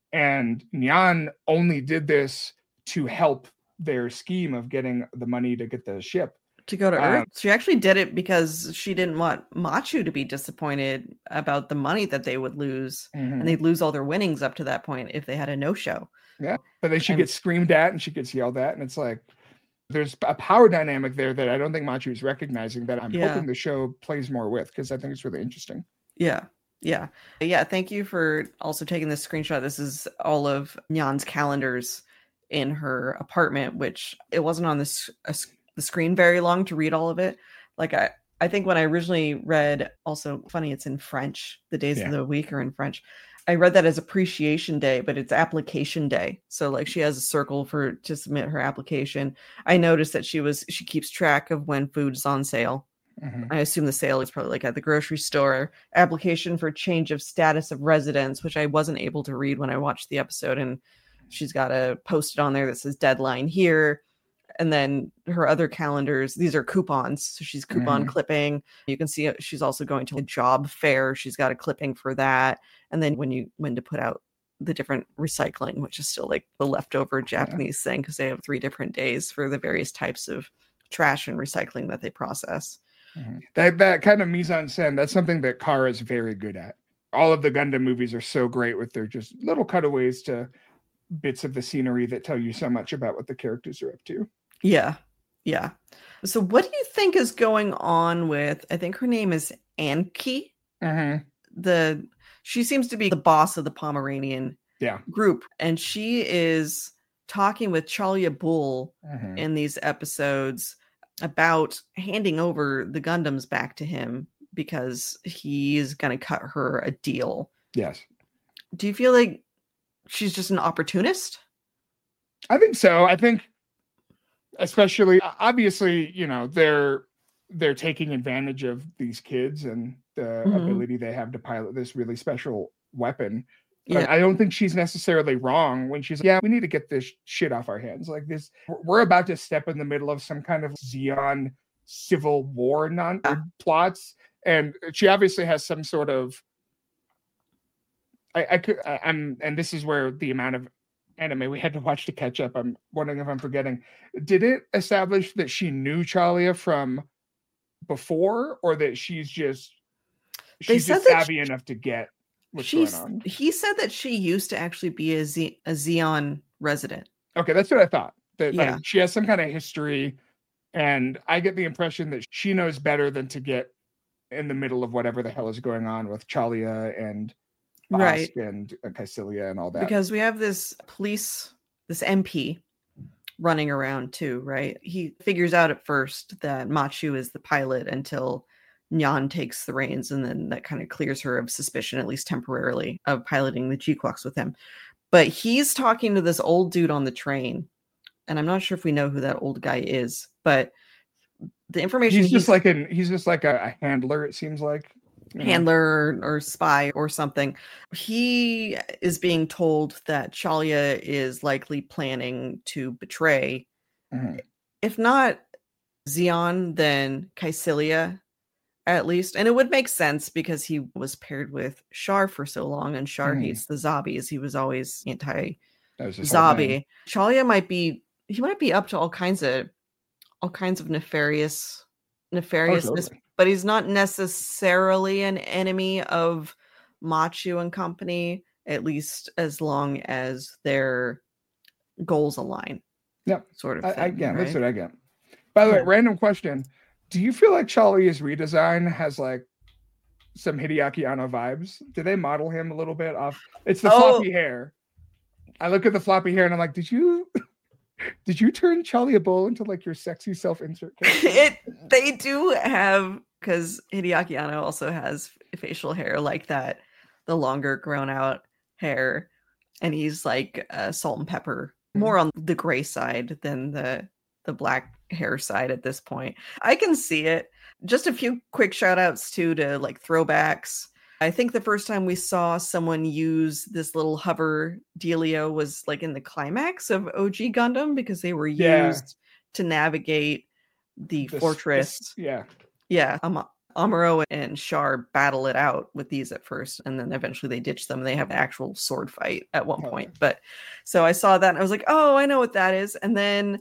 And Nyan only did this to help their scheme of getting the money to get the ship. To go to um, Earth. She actually did it because she didn't want Machu to be disappointed about the money that they would lose. Mm-hmm. And they'd lose all their winnings up to that point if they had a no-show. Yeah. But then she and, gets screamed at and she gets yelled at. And it's like, there's a power dynamic there that I don't think Machu is recognizing that I'm yeah. hoping the show plays more with because I think it's really interesting. Yeah. Yeah. Yeah. Thank you for also taking this screenshot. This is all of Nyan's calendars in her apartment, which it wasn't on this uh, the screen very long to read all of it. Like I, I think when I originally read, also funny, it's in French. The days yeah. of the week are in French. I read that as appreciation day, but it's application day. So like she has a circle for to submit her application. I noticed that she was she keeps track of when food's on sale. Mm-hmm. I assume the sale is probably like at the grocery store. Application for change of status of residence, which I wasn't able to read when I watched the episode. And she's got a post-it on there that says deadline here. And then her other calendars, these are coupons. So she's coupon mm-hmm. clipping. You can see she's also going to a job fair. She's got a clipping for that. And then when you when to put out the different recycling, which is still like the leftover Japanese yeah. thing, because they have three different days for the various types of trash and recycling that they process. Mm-hmm. That that kind of mise en scène, that's something that Kara is very good at. All of the Gundam movies are so great with their just little cutaways to bits of the scenery that tell you so much about what the characters are up to. Yeah. Yeah. So what do you think is going on with, I think her name is Anki. Mm-hmm. The, she seems to be the boss of the Pomeranian yeah. group. And she is talking with Chalia Bull mm-hmm. in these episodes about handing over the Gundams back to him because he's going to cut her a deal. Yes. Do you feel like she's just an opportunist? I think so. I think especially obviously, you know, they're they're taking advantage of these kids and the mm-hmm. ability they have to pilot this really special weapon. But yeah. I don't think she's necessarily wrong when she's like, yeah, we need to get this shit off our hands. Like this, we're about to step in the middle of some kind of Zeon civil war non yeah. plots. And she obviously has some sort of I, I could I, I'm and this is where the amount of anime we had to watch to catch up. I'm wondering if I'm forgetting. Did it establish that she knew Chalia from before, or that she's just she's just savvy she, enough to get what's she's, going on? He said that she used to actually be a, Z, a Zeon resident. Okay, that's what I thought. That yeah. like, she has some kind of history And I get the impression that she knows better than to get in the middle of whatever the hell is going on with Chalia and Right. Bossk and uh, Kycilia and all that. Because we have this police, this M P running around too, right? He figures out at first that Machu is the pilot until Nyan takes the reins, and then that kind of clears her of suspicion, at least temporarily, of piloting the G-Clocks with him. But he's talking to this old dude on the train, and I'm not sure if we know who that old guy is, but the information he's, he's just like an he's just like a, a handler, it seems like. handler or, or spy or something. He is being told that Chalia is likely planning to betray, mm-hmm. if not Xion, then Kycilia, at least. And it would make sense because he was paired with Char for so long, and Char mm-hmm. hates the Zobbies. He was always anti-Zobby. Chalia might be he might be up to all kinds of all kinds of nefarious nefariousness. Oh, totally. But he's not necessarily an enemy of Machu and company, at least as long as their goals align. Yep. Sort of I, thing, I get. Right? That's what I get. By the yeah. way, random question. Do you feel like Chalia's redesign has like some Hideaki Anno vibes? Do they model him a little bit off? It's the oh. floppy hair. I look at the floppy hair and I'm like, did you... Did you turn Chalia Bull into like your sexy self-insert character? It they do have, because Hideaki Anno also has facial hair like that, the longer grown out hair, and he's like uh, salt and pepper, more on the gray side than the the black hair side at this point. I can see it. Just a few quick shout outs too to like throwbacks. I think the first time we saw someone use this little hover dealio was like in the climax of O G Gundam, because they were used yeah. to navigate the this, fortress. This, yeah. Yeah. Um, Amuro and Char battle it out with these at first, and then eventually they ditch them. They have an actual sword fight at one point. Okay. But so I saw that and I was like, oh, I know what that is. And then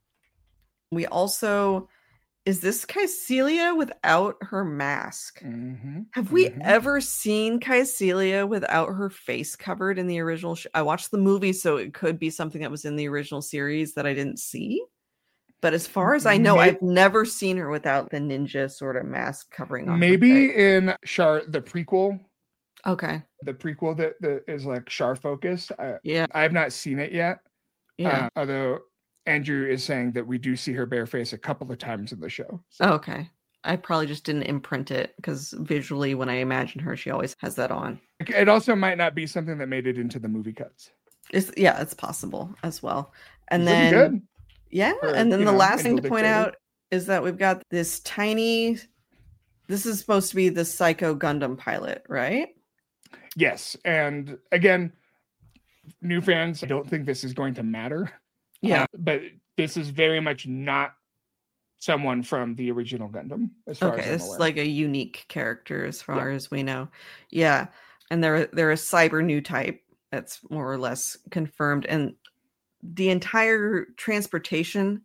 we also... Is this Kycilia without her mask? Mm-hmm. Have we mm-hmm. ever seen Kycilia without her face covered in the original? Sh- I watched the movie, so it could be something that was in the original series that I didn't see. But as far as I know, maybe, I've never seen her without the ninja sort of mask covering on. Maybe in Char, the prequel. Okay. The prequel that, that is like Char focused. I, yeah. I have not seen it yet. Yeah. Uh, although Andrew is saying that we do see her bare face a couple of times in the show. So. Oh, okay. I probably just didn't imprint it, because visually when I imagine her, she always has that on. It also might not be something that made it into the movie cuts. It's, yeah, it's possible as well. And it's then, good. yeah. Or, and then the know, last thing to point dictator. out is that we've got this tiny, this is supposed to be the Psycho Gundam pilot, right? Yes. And again, new fans, I don't think this is going to matter. Yeah. Uh, but this is very much not someone from the original Gundam, as far okay, as I'm it's aware. like a unique character as far yeah. as we know. Yeah. And they're they're a cyber new type. That's more or less confirmed. And the entire transportation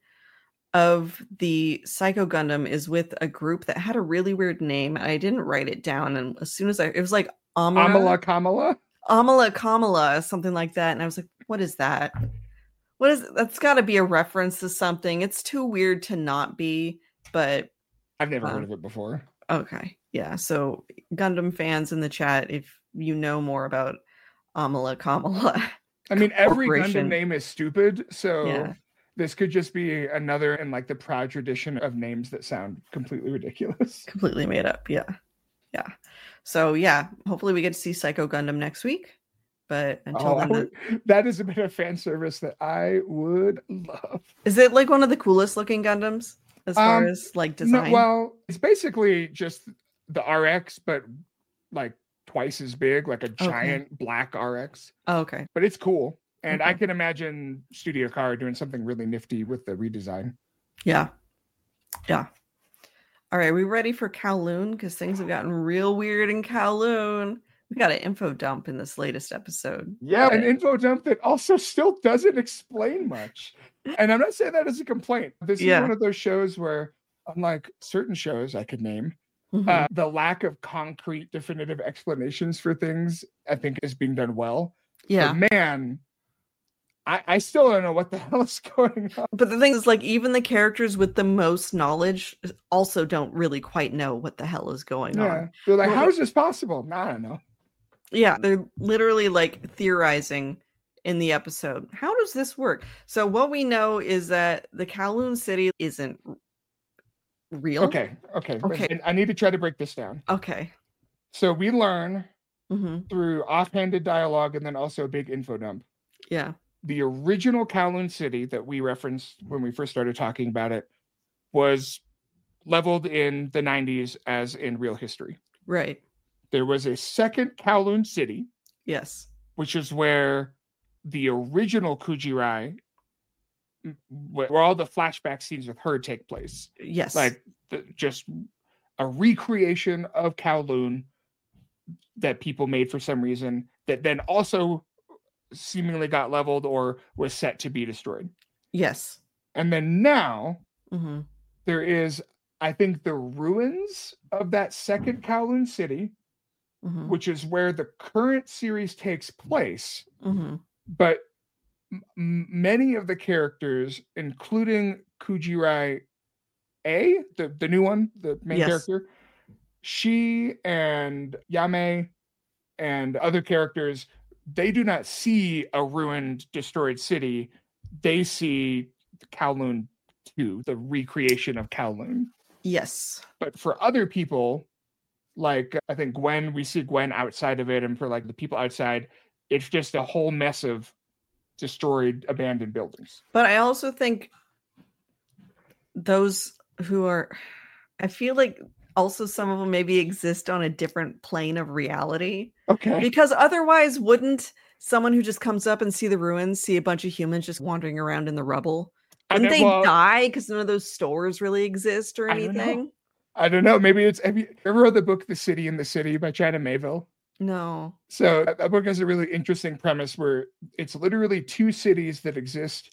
of the Psycho Gundam is with a group that had a really weird name. I didn't write it down. And as soon as I it was like Amala, Amala Kamala? Amala Kamala, something like that. And I was like, what is that? What is that's got to be a reference to something. It's too weird to not be, but I've never um, heard of it before. Okay. Yeah. So Gundam fans in the chat, if you know more about Amala Kamala. I mean, every Gundam name is stupid. So yeah. this could just be another in like the proud tradition of names that sound completely ridiculous. Completely made up. Yeah. Yeah. So yeah, hopefully we get to see Psycho Gundam next week. But until oh, then, would, that is a bit of fan service that I would love. Is it like one of the coolest looking Gundams as far um, as like design? No, well, it's basically just the R X, but like twice as big, like a giant okay. black R X. Oh, okay. But it's cool. And okay. I can imagine Studio Car doing something really nifty with the redesign. Yeah. Yeah. All right. Are we ready for Kowloon? Because things have gotten real weird in Kowloon. We got an info dump in this latest episode. Yeah, an info dump that also still doesn't explain much. And I'm not saying that as a complaint. This yeah. is one of those shows where, unlike certain shows I could name, mm-hmm. uh, the lack of concrete, definitive explanations for things, I think, is being done well. Yeah. But man, I, I still don't know what the hell is going on. But the thing is, like, even the characters with the most knowledge also don't really quite know what the hell is going Yeah. on. They're like, Well, how is this possible? I don't know. Yeah, they're literally like theorizing in the episode. How does this work? So what we know is that the Kowloon City isn't r- real. Okay, okay. Okay. And I need to try to break this down. Okay. So we learn hmm through offhanded dialogue and then also a big info dump. Yeah. The original Kowloon City that we referenced when we first started talking about it was leveled in the nineties as in real history. Right. There was a second Kowloon City, Yes. which is where the original Kuji-Rai, m- where all the flashback scenes with her take place. Yes. Like the, just a recreation of Kowloon that people made for some reason that then also seemingly got leveled or was set to be destroyed. Yes. And then now hmm there is, I think, the ruins of that second Kowloon City, hmm which is where the current series takes place. hmm But m- m- many of the characters, including Kuji-Rai A, the, the new one, the main Yes. character, she and Yame and other characters, they do not see a ruined, destroyed city. They see Kowloon two, the recreation of Kowloon. Yes. But for other people, like I think Gwen, we see Gwen outside of it, and for like the people outside, it's just a whole mess of destroyed, abandoned buildings. But I also think those who are, I feel like also some of them maybe exist on a different plane of reality. Okay. Because otherwise, wouldn't someone who just comes up and see the ruins see a bunch of humans just wandering around in the rubble? Wouldn't they well, die because none of those stores really exist or I don't know. anything? I don't know. Maybe it's. Have you ever read the book "The City in the City" by China Mayville? No. So that, that book has a really interesting premise where it's literally two cities that exist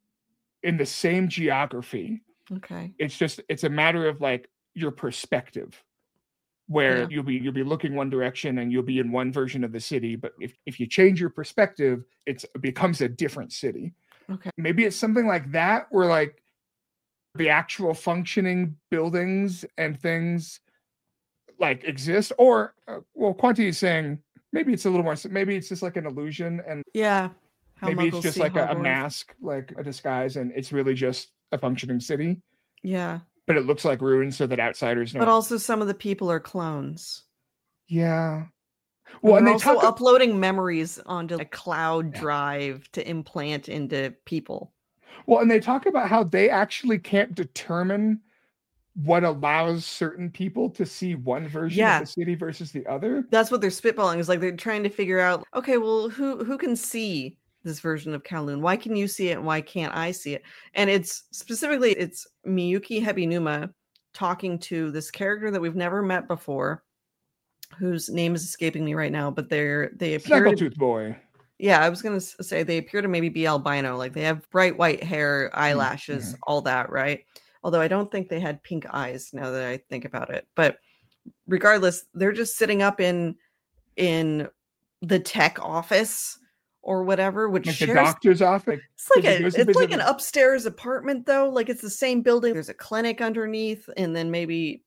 in the same geography. Okay. It's just it's a matter of like your perspective, where Yeah. you'll be you'll be looking one direction and you'll be in one version of the city. But if if you change your perspective, it's, it becomes a different city. Okay. Maybe it's something like that, where like the actual functioning buildings and things like exist, or uh, well, Quanti is saying maybe it's a little more. Maybe it's just like an illusion, and Yeah. How maybe it's Muggles just see like a, a Hogwarts. mask, like a disguise, and it's really just a functioning city. Yeah. But it looks like ruins, so that outsiders know. But also some of the people are clones. Yeah. Well, Well, and they're they also talk. uploading memories onto a cloud Yeah. drive to implant into people. Well, and they talk about how they actually can't determine what allows certain people to see one version Yeah. of the city versus the other. That's what they're spitballing. Is like they're trying to figure out, okay, well, who who can see this version of Kowloon? Why can you see it and why can't I see it? And it's specifically it's Miyuki Hebinuma talking to this character that we've never met before, whose name is escaping me right now, but they're they appear to, Snaggletooth boy. yeah, I was gonna s- say they appear to maybe be albino, like they have bright white hair, eyelashes, mhm. all that, right? Although I don't think they had pink eyes now that I think about it. But regardless, they're just sitting up in in the tech office or whatever, which Like the shares doctor's office. it's like because he a goes to it's visit like an the- upstairs apartment though. Like it's the same building. There's a clinic underneath, and then maybe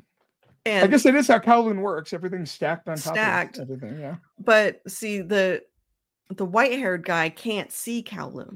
and I guess it is how Kowloon works. Everything's stacked on top Stacked. of everything. Yeah. but see the the white haired guy can't see Kowloon.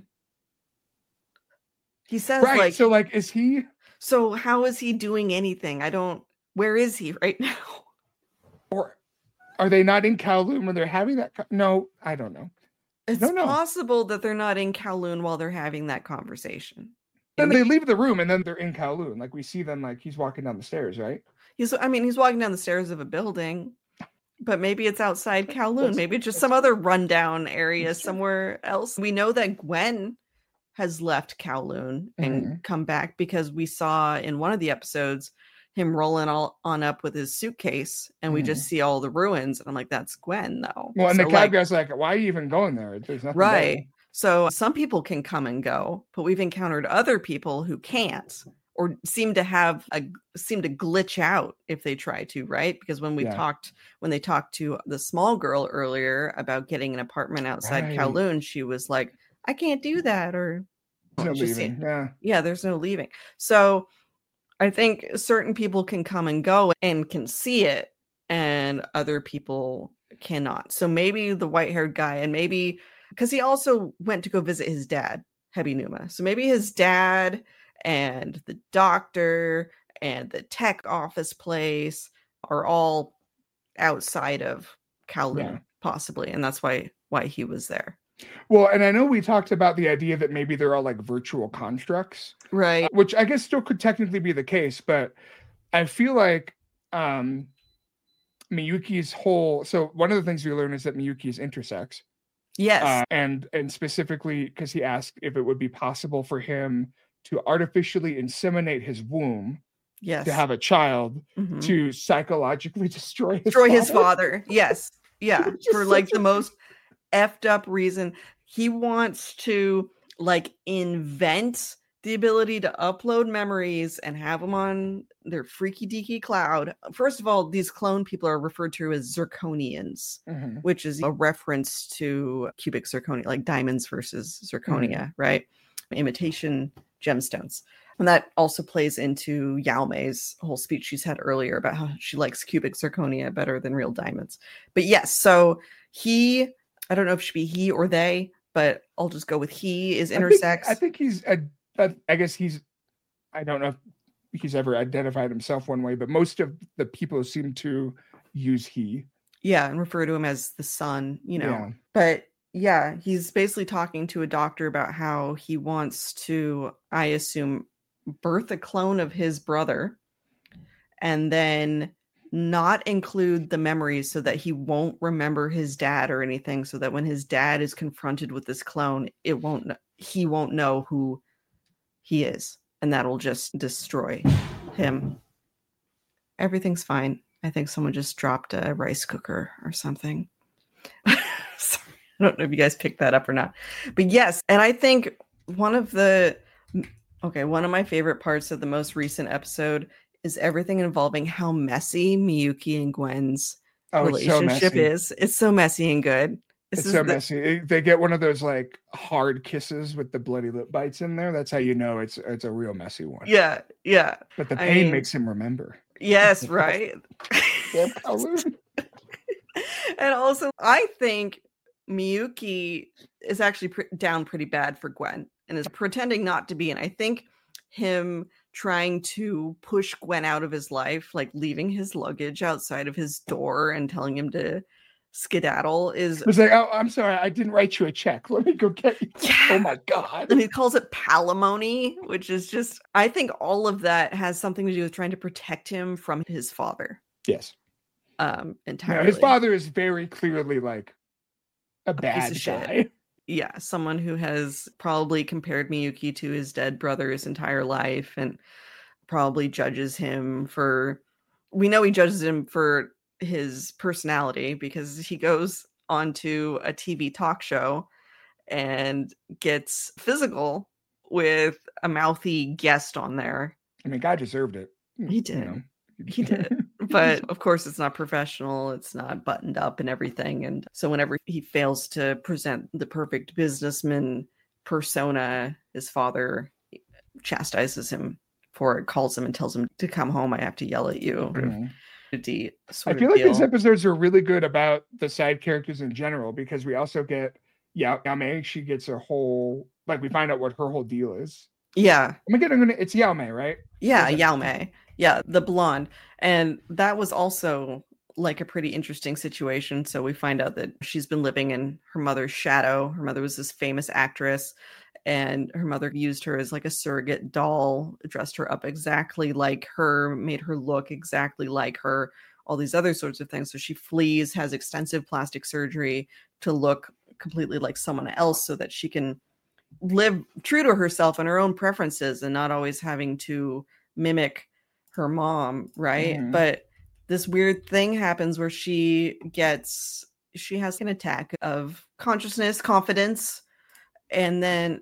He says Right. like so, like, is he? so how is he doing anything? I don't where is he right now? Or are they not in Kowloon when they're having that? co- No, I don't know. It's don't know. possible that they're not in Kowloon while they're having that conversation. Then they leave the room and then they're in Kowloon. Like we see them, like he's walking down the stairs, right? He's I mean, he's walking down the stairs of a building, but maybe it's outside Kowloon. That's- Maybe it's just that's some true. other rundown area That's true. somewhere else. We know that Gwen has left Kowloon and Mhm. come back because we saw in one of the episodes him rolling all on up with his suitcase, and we just see all the ruins. And I'm like, that's Gwen, though. Well, and So, the cab like, guy's like, why are you even going there? There's nothing right. there." So some people can come and go, but we've encountered other people who can't or seem to have a seem to glitch out if they try to, right? Because when we Yeah. talked when they talked to the small girl earlier about getting an apartment outside Right. Kowloon, she was like, I can't do that, or There's no just leaving. Yeah. yeah, there's no leaving. So I think certain people can come and go and can see it, and other people cannot. So maybe the white-haired guy, and maybe because he also went to go visit his dad, Hebi Numa. So maybe his dad and the doctor and the tech office place are all outside of Kowloon, Yeah. possibly, and that's why why he was there. Well, and I know we talked about the idea that maybe they're all like virtual constructs, Right. uh, which I guess still could technically be the case, but I feel like um, Miyuki's whole. So one of the things we learn is that Miyuki is intersex. Yes. Uh, and and specifically because he asked if it would be possible for him to artificially inseminate his womb, yes. to have a child, mm-hmm. to psychologically destroy his destroy father. his father. Yes. Yeah. For like the most effed up reason. He wants to like invent the ability to upload memories and have them on their freaky deaky cloud. First of all, these clone people are referred to as zirconians, mm-hmm. which is a reference to cubic zirconia, like diamonds versus zirconia, mm-hmm. right? Imitation gemstones. And that also plays into Yao Mei's whole speech she's had earlier about how she likes cubic zirconia better than real diamonds. But yes, so he, I don't know if it should be he or they, but I'll just go with he is intersex. I think, I think he's, a, a, I guess he's, I don't know if he's ever identified himself one way, but most of the people seem to use he. Yeah, and refer to him as the son, you know. Yeah. But yeah, he's basically talking to a doctor about how he wants to, I assume, birth a clone of his brother and then not include the memories so that he won't remember his dad or anything, so that when his dad is confronted with this clone, it won't he won't know who he is, and that'll just destroy him. Everything's fine. I think someone just dropped a rice cooker or something. Sorry, I don't know if you guys picked that up or not, but yes. And I think one of the okay one of my favorite parts of the most recent episode is everything involving how messy Miyuki and Gwen's oh, relationship so is. It's so messy and good. This it's so the... messy. They get one of those like hard kisses with the bloody lip bites in there. That's how you know it's it's a real messy one. Yeah, yeah. But the pain I mean, makes him remember. Yes, right. And also, I think Miyuki is actually pre- down pretty bad for Gwen and is pretending not to be. And I think him trying to push Gwen out of his life, like leaving his luggage outside of his door and telling him to skedaddle is it's like, oh, I'm sorry, I didn't write you a check. Let me go get you. Yeah. Oh my God. And he calls it palimony, which is just, I think all of that has something to do with trying to protect him from his father. Yes. Um, entirely. No, his father is very clearly like a, a bad guy. Shit. Yeah, someone who has probably compared Miyuki to his dead brother his entire life and probably judges him for, we know he judges him for his personality because he goes onto a T V talk show and gets physical with a mouthy guest on there. I mean, guy deserved it. He did. You know. He did. But of course, it's not professional. It's not buttoned up and everything. And so whenever he fails to present the perfect businessman persona, his father chastises him for it, calls him and tells him to come home. I have to yell at you. Mm-hmm. D, I feel like deal. These episodes are really good about the side characters in general because we also get Yao Mei. She gets a whole, like we find out what her whole deal is. Yeah. I'm gonna, I'm gonna it's Yao Mei, right? Yeah, Yao Mei. Yeah, the blonde. And that was also like a pretty interesting situation. So we find out that she's been living in her mother's shadow. Her mother was this famous actress, and her mother used her as like a surrogate doll, dressed her up exactly like her, made her look exactly like her, all these other sorts of things. So she flees, has extensive plastic surgery to look completely like someone else so that she can live true to herself and her own preferences and not always having to mimic her mom, right? Mm. But this weird thing happens where she gets, she has an attack of consciousness, confidence, and then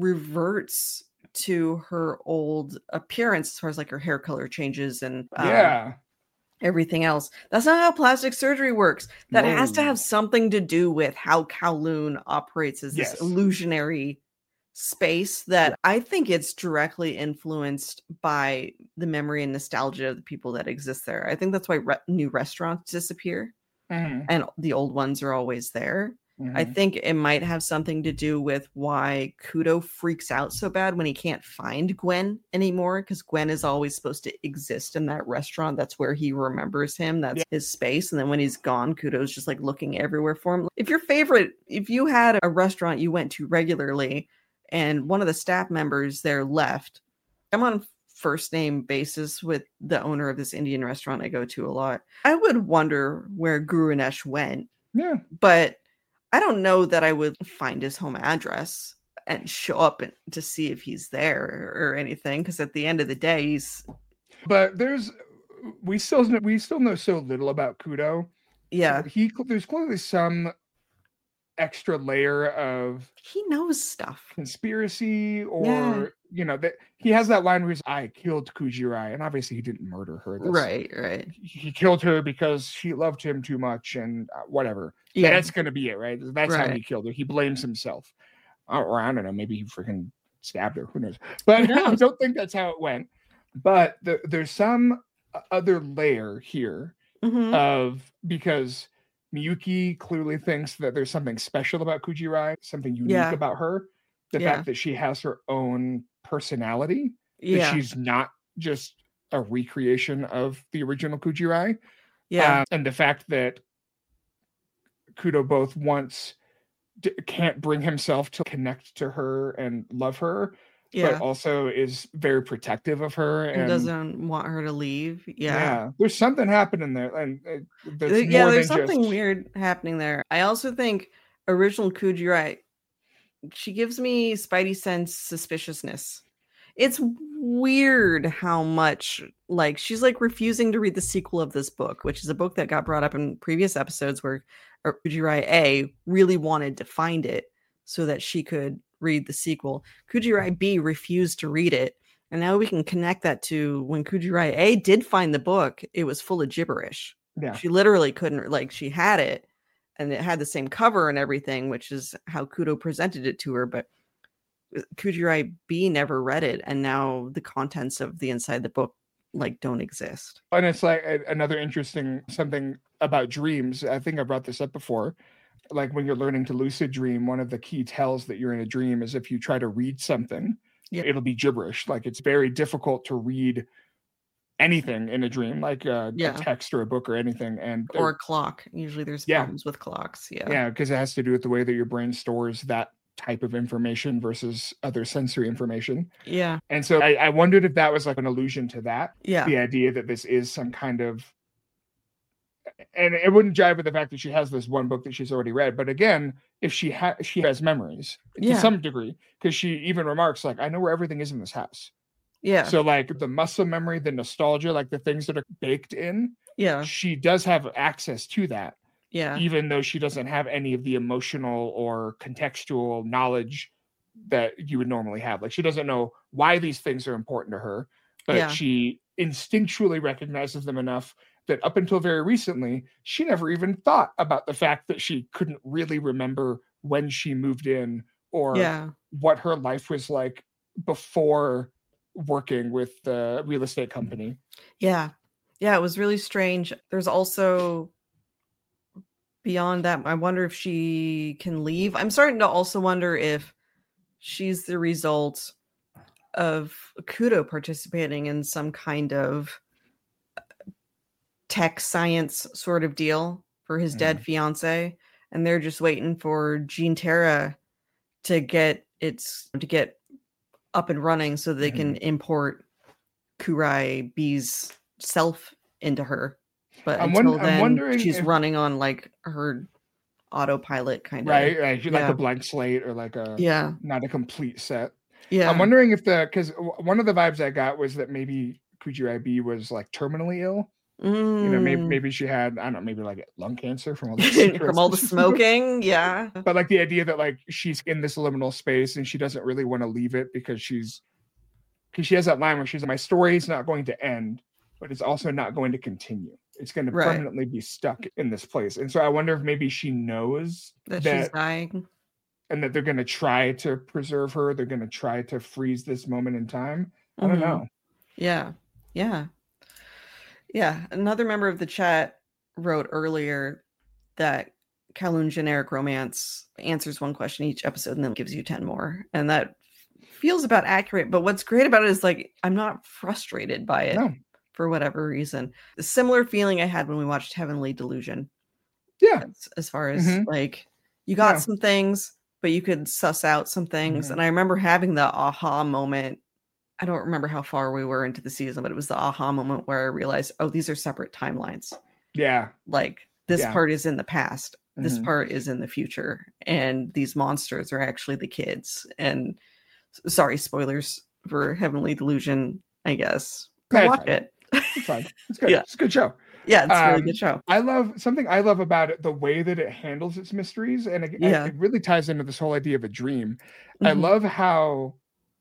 reverts to her old appearance as far as like her hair color changes and um, yeah everything else. That's not how plastic surgery works. That No. has to have something to do with how Kowloon operates as this Yes. illusionary space that yeah. I think it's directly influenced by the memory and nostalgia of the people that exist there. I think that's why re- new restaurants disappear mm-hmm. and the old ones are always there. Mm-hmm. I think it might have something to do with why Kudo freaks out so bad when he can't find Gwen anymore, because Gwen is always supposed to exist in that restaurant. That's where he remembers him. That's yeah. his space. And then when he's gone, Kudo's just like looking everywhere for him. If your favorite, if you had a restaurant you went to regularly and one of the staff members there left, I'm on first name basis with the owner of this Indian restaurant I go to a lot, I would wonder where Guru Ganesh went. Yeah. But I don't know that I would find his home address and show up to see if he's there or anything, because at the end of the day, he's. But there's, we still we still know so little about Kudo. Yeah, he there's clearly some extra layer of he knows stuff, conspiracy, or yeah. you know that he has that line where he's, I killed Kujirai, and obviously he didn't murder her. That's, right, right. He killed her because she loved him too much, and uh, whatever. Yeah, that's gonna be it, right? That's right. how he killed her. He blames himself, or I don't know. Maybe he freaking stabbed her. Who knows? But knows? I don't think that's how it went. But the, there's some other layer here mm-hmm. of because Miyuki clearly thinks that there's something special about Kujirai, something unique yeah. about her. The yeah. fact that she has her own personality, yeah. that she's not just a recreation of the original Kujirai. Yeah. Um, and the fact that Kudo both wants, d- can't bring himself to connect to her and love her, yeah. but also is very protective of her and, and doesn't want her to leave. Yeah. yeah. There's something happening there. And uh, that's yeah, more there's than something just... weird happening there. I also think original Kujirai, she gives me Spidey sense suspiciousness. It's weird how much, like, she's like refusing to read the sequel of this book, which is a book that got brought up in previous episodes where Kujirai A really wanted to find it so that she could read the sequel. Kujirai B refused to read it. And now we can connect that to when Kujirai A did find the book, it was full of gibberish. Yeah. She literally couldn't, like, she had it and it had the same cover and everything, which is how Kudo presented it to her. But Kujirai B never read it, and now the contents of the inside the book like don't exist. And it's like a, another interesting something about dreams. I think I brought this up before. Like when you're learning to lucid dream, one of the key tells that you're in a dream is if you try to read something, yeah. it'll be gibberish. Like it's very difficult to read anything in a dream, like uh, yeah. a text or a book or anything, and or a clock. Usually there's yeah. problems with clocks. Yeah, yeah, because it has to do with the way that your brain stores that type of information versus other sensory information. Yeah. And so I, I wondered if that was like an allusion to that. Yeah. The idea that this is some kind of, and it wouldn't jive with the fact that she has this one book that she's already read. But again, if she has, she has memories yeah. to some degree, because she even remarks like, I know where everything is in this house. Yeah. So like the muscle memory, the nostalgia, like the things that are baked in. Yeah. She does have access to that. Yeah. Even though she doesn't have any of the emotional or contextual knowledge that you would normally have. Like she doesn't know why these things are important to her, but yeah. she instinctually recognizes them enough that up until very recently, she never even thought about the fact that she couldn't really remember when she moved in or yeah. what her life was like before working with the real estate company. Yeah. Yeah, it was really strange. There's also beyond that, I wonder if she can leave. I'm starting to also wonder if she's the result of Kudo participating in some kind of tech science sort of deal for his mm. dead fiance, and they're just waiting for Gene Terra to get its to get up and running so they mm. can import Kurai B's self into her. But I'm until wonder, then, I'm wondering she's if, running on like her autopilot kind of. Right, right. She's yeah. like a blank slate or like a yeah, not a complete set. Yeah. I'm wondering if the because one of the vibes I got was that maybe Kujirai B was like terminally ill. Mm. You know, maybe maybe she had I don't know, maybe like lung cancer from all the from all the smoking. Yeah. But like the idea that like she's in this liminal space and she doesn't really want to leave it because she's because she has that line where she's like, my story is not going to end, but it's also not going to continue. It's going to Right. permanently be stuck in this place. And so I wonder if maybe she knows That, that she's dying. and that they're going to try to preserve her. They're going to try to freeze this moment in time. I don't Mhm. know. Yeah. Yeah. Yeah. Another member of the chat wrote earlier that Kowloon Generic Romance answers one question each episode and then gives you ten more. And that feels about accurate. But what's great about it is like, I'm not frustrated by it No. for whatever reason. The similar feeling I had when we watched Heavenly Delusion. Yeah. As, as far as Mhm. like, you got Yeah. some things, but you could suss out some things. Mhm. And I remember having the aha moment. I don't remember how far we were into the season, but it was the aha moment where I realized, oh, these are separate timelines. Yeah. Like this Yeah. part is in the past. This Mhm. part is in the future. And these monsters are actually the kids. And sorry, spoilers for Heavenly Delusion, I guess. Go Yeah, it's watch fine. it. It's fine. It's good. Yeah. It's a good show. Yeah, it's a really Um, good show. I love something I love about it, the way that it handles its mysteries. And it, Yeah. it really ties into this whole idea of a dream. I Mhm. love how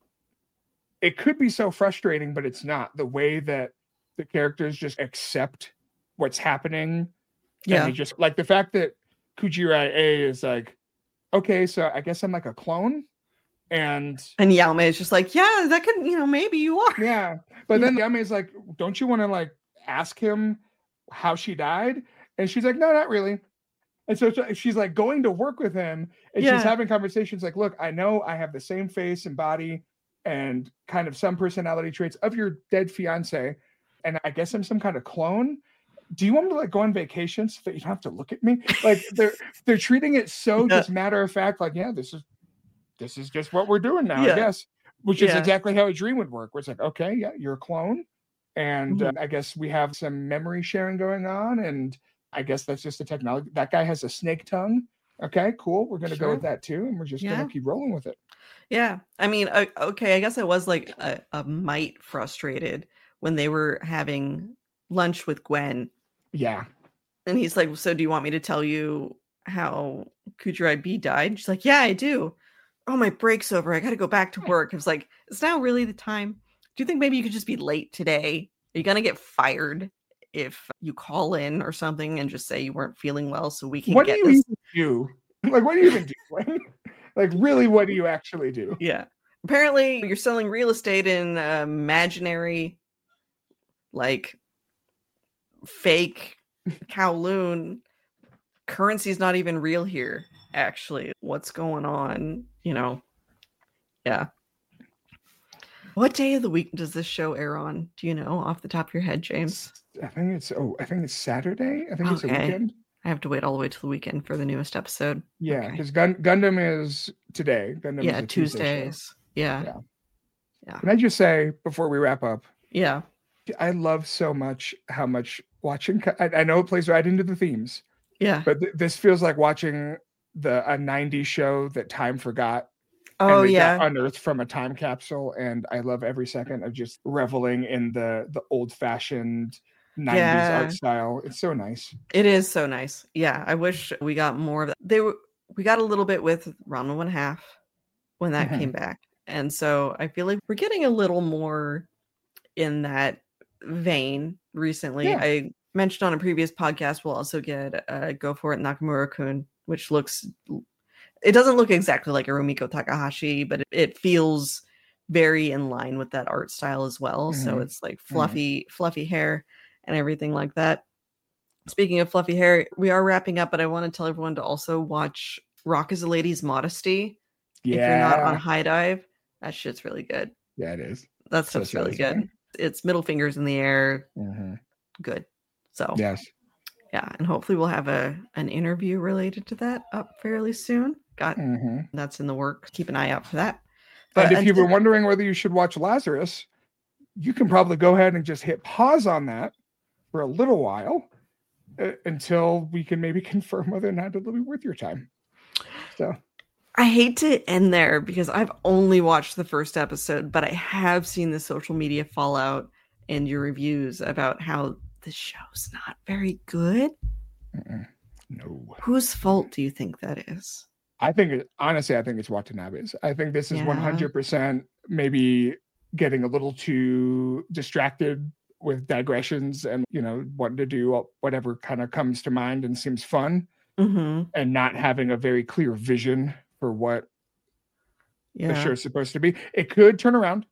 it could be so frustrating, but it's not. The way that the characters just accept what's happening. Yeah. And they just like the fact that Kujirai A is like, okay, so I guess I'm like a clone. And And Yaume is just like, yeah, that could, you know, maybe you are. yeah. But Yeah. then Yame is like, don't you want to like ask him how she died? And she's like, no, not really. And so she's like going to work with him and Yeah. she's having conversations like, look, I know I have the same face and body and kind of some personality traits of your dead fiance. And I guess I'm some kind of clone. Do you want me to like go on vacation so that you don't have to look at me? Like they're they're treating it so Yeah. just matter of fact, like, yeah, this is this is just what we're doing now, Yeah. I guess. Which is Yeah. exactly how a dream would work. Where it's like, okay, yeah, you're a clone. And Mhm. uh, I guess we have some memory sharing going on. And I guess that's just the technology. That guy has a snake tongue. Okay, cool. We're going to go Sure. with that too. And we're just Yeah. going to keep rolling with it. Yeah. I mean, uh, okay, I guess I was like a, a mite frustrated when they were having lunch with Gwen. Yeah. And he's like, so do you want me to tell you how Kujirai B died? She's like, yeah, I do. Oh, my break's over. I got to go back to work. I was like, is now really the time? Do you think maybe you could just be late today? Are you going to get fired if you call in or something and just say you weren't feeling well so we can What do get you this? even do? Like, what do you even do? Like, like, really, what do you actually do? Yeah. Apparently, you're selling real estate in uh, imaginary, like, fake Kowloon. Currency's not even real here, actually. What's going on? You know? Yeah. What day of the week does this show air on? Do you know off the top of your head, James? I think it's, oh, I think it's Saturday. I think it's a Okay. weekend. I have to wait all the way till the weekend for the newest episode. Yeah, Okay. because Gun- Gundam is today. Gundam Yeah, is a Tuesday show. Tuesdays. Yeah. Yeah. Yeah. Can I just say before we wrap up, Yeah. I love so much how much watching. I, I know it plays right into the themes, Yeah. but th- this feels like watching the a nineties show that time forgot. Oh, and they yeah. got unearthed from a time capsule, and I love every second of just reveling in the the old fashioned nineties Yeah. art style. It's so nice. It is so nice. Yeah. I wish we got more of that. They were, we got a little bit with Ranma One Half when that Mhm. came back. And so I feel like we're getting a little more in that vein recently. Yeah. I mentioned on a previous podcast, we'll also get uh, Go For It Nakamura-kun, which looks, it doesn't look exactly like a Rumiko Takahashi, but it, it feels very in line with that art style as well. So Mhm. it's like fluffy, fluffy hair and everything like that. Speaking of fluffy hair, we are wrapping up, but I want to tell everyone to also watch Rock is a Lady's Modesty. Yeah. If you're not on High Dive, that shit's really good. Yeah, it is. That So stuff's really satisfying. good. It's middle fingers in the air. Mhm. Good. So Yes. yeah, and hopefully we'll have a an interview related to that up fairly soon. Got Mhm. that's in the works. Keep an eye out for that. And if you until- were wondering whether you should watch Lazarus, you can probably go ahead and just hit pause on that for a little while uh, until we can maybe confirm whether or not it'll be worth your time. So, I hate to end there because I've only watched the first episode, but I have seen the social media fallout and your reviews about how the show's not very good. mm-mm. No. Whose fault do you think that is? I think, it, honestly, I think it's Watanabe's. I think this is Yeah. one hundred percent maybe getting a little too distracted with digressions and, you know, wanting to do whatever kind of comes to mind and seems fun, mm-hmm. and not having a very clear vision for what yeah. the show's supposed to be. It could turn around.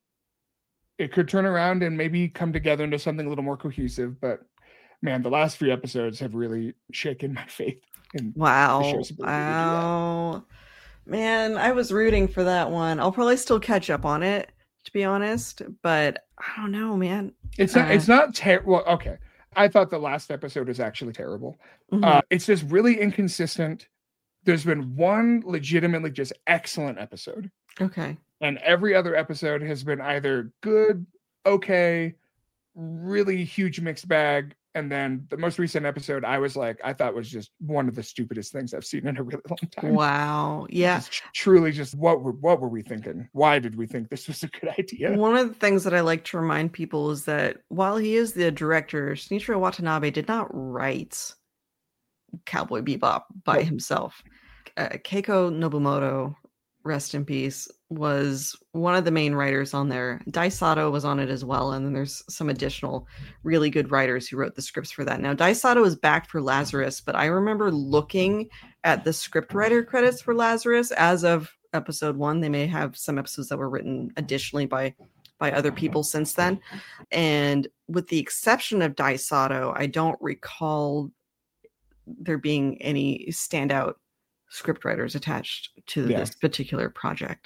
It could turn around and maybe come together into something a little more cohesive. But man, the last few episodes have really shaken my faith in wow. the show's ability wow. to do that. Man, I was rooting for that one. I'll probably still catch up on it, to be honest. But I don't know, man. It's not. Uh, it's not terrible. Well, okay. I thought the last episode was actually terrible. Mm-hmm. Uh, it's just really inconsistent. There's been one legitimately just excellent episode. Okay. And every other episode has been either good, okay, really huge mixed bag. And then the most recent episode, I was like, I thought was just one of the stupidest things I've seen in a really long time. Wow. Yeah. Just truly just what were, what were we thinking? Why did we think this was a good idea? One of the things that I like to remind people is that while he is the director, Shinichiro Watanabe did not write Cowboy Bebop by nope. himself. Uh, Keiko Nobumoto, rest in peace, was one of the main writers on there. Dai Sato was on it as well, and then there's some additional really good writers who wrote the scripts for that. Now, Dai Sato is back for Lazarus, but I remember looking at the script writer credits for Lazarus as of episode one. They may have some episodes that were written additionally by by other people since then. And with the exception of Dai Sato, I don't recall there being any standout script writers attached to yeah. this particular project.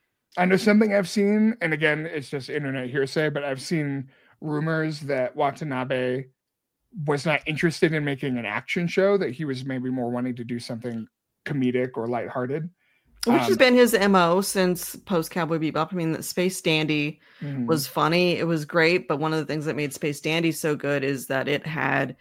I know something I've seen, and again, it's just internet hearsay, but I've seen rumors that Watanabe was not interested in making an action show, that he was maybe more wanting to do something comedic or lighthearted. Which um, has been his M O since post Cowboy Bebop. I mean, the Space Dandy mm-hmm. was funny. It was great, but one of the things that made Space Dandy so good is that it had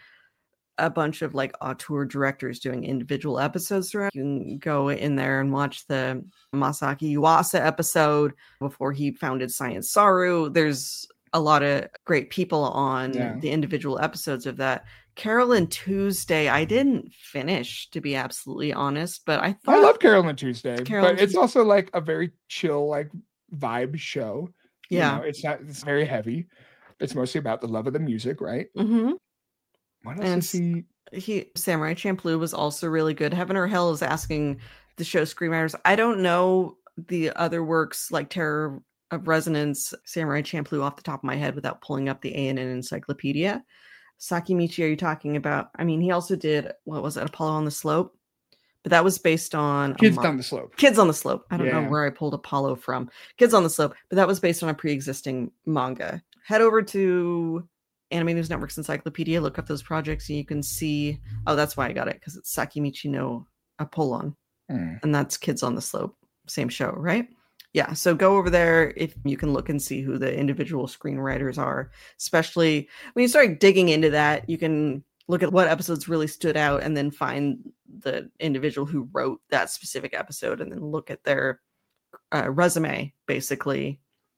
a bunch of like auteur directors doing individual episodes throughout. You can go in there and watch the Masaki Yuasa episode before he founded Science Saru. There's a lot of great people on yeah. the individual episodes of that. Carol and Tuesday, I didn't finish, to be absolutely honest, but I thought I love Carol and Tuesday, Carol but and it's Tuesday. also like a very chill, like vibe show. Yeah, you know, it's not. It's very heavy. It's mostly about the love of the music, right? Mm-hmm. What else and is he? He Samurai Champloo was also really good. Heaven or Hell is asking the show screenwriters. I don't know the other works like Terror of Resonance, Samurai Champloo off the top of my head without pulling up the A N N encyclopedia. Sakimichi, are you talking about? I mean, he also did, what was it, Apollo on the Slope? But that was based on Kids on the Slope. Kids on the Slope. I don't yeah. know where I pulled Apollo from. Kids on the Slope, but that was based on a pre-existing manga. Head over to Anime News Network's encyclopedia, look up those projects, and you can see. Oh, that's why I got it, because it's Sakimichi no Apollon, mm. and that's Kids on the Slope, same show, right? Yeah. So go over there if you can look and see who the individual screenwriters are. Especially when you start digging into that, you can look at what episodes really stood out, and then find the individual who wrote that specific episode, and then look at their uh, resume, basically.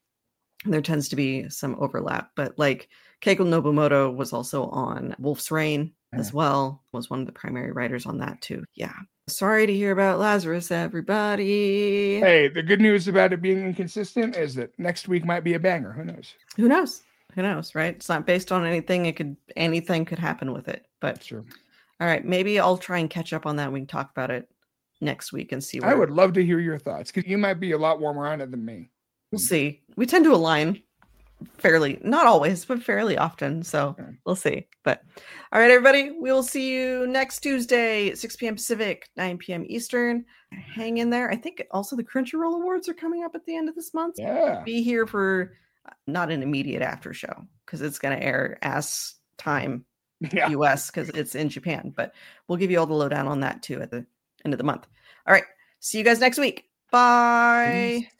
And there tends to be some overlap, but like Keiko Nobumoto was also on Wolf's Rain yeah. as well, was one of the primary writers on that too. Yeah. Sorry to hear about Lazarus, everybody. Hey, the good news about it being inconsistent is that next week might be a banger. Who knows? Who knows? Who knows, right? It's not based on anything. It could, anything could happen with it, but sure. All right. Maybe I'll try and catch up on that. We can talk about it next week and see. Where... I would love to hear your thoughts, because you might be a lot warmer on it than me. We'll see. We tend to align fairly, not always, but fairly often. So okay. We'll see. But all right, everybody, we will see you next Tuesday at six p.m. Pacific, nine p.m. Eastern. Hang in there. I think also the Crunchyroll Awards are coming up at the end of this month. Yeah. Be here for not an immediate after show, because it's going to air as time yeah. U S, because it's in Japan. But we'll give you all the lowdown on that too at the end of the month. All right. See you guys next week. Bye. Peace.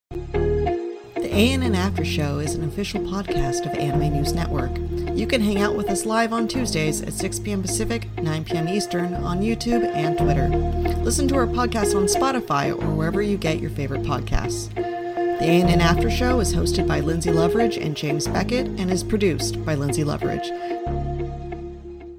The A N N After Show is an official podcast of Anime News Network. You can hang out with us live on Tuesdays at six p.m. Pacific, nine p.m. Eastern on YouTube and Twitter. Listen to our podcast on Spotify or wherever you get your favorite podcasts. The A N N After Show is hosted by Lindsay Loveridge and James Beckett and is produced by Lindsay Loveridge.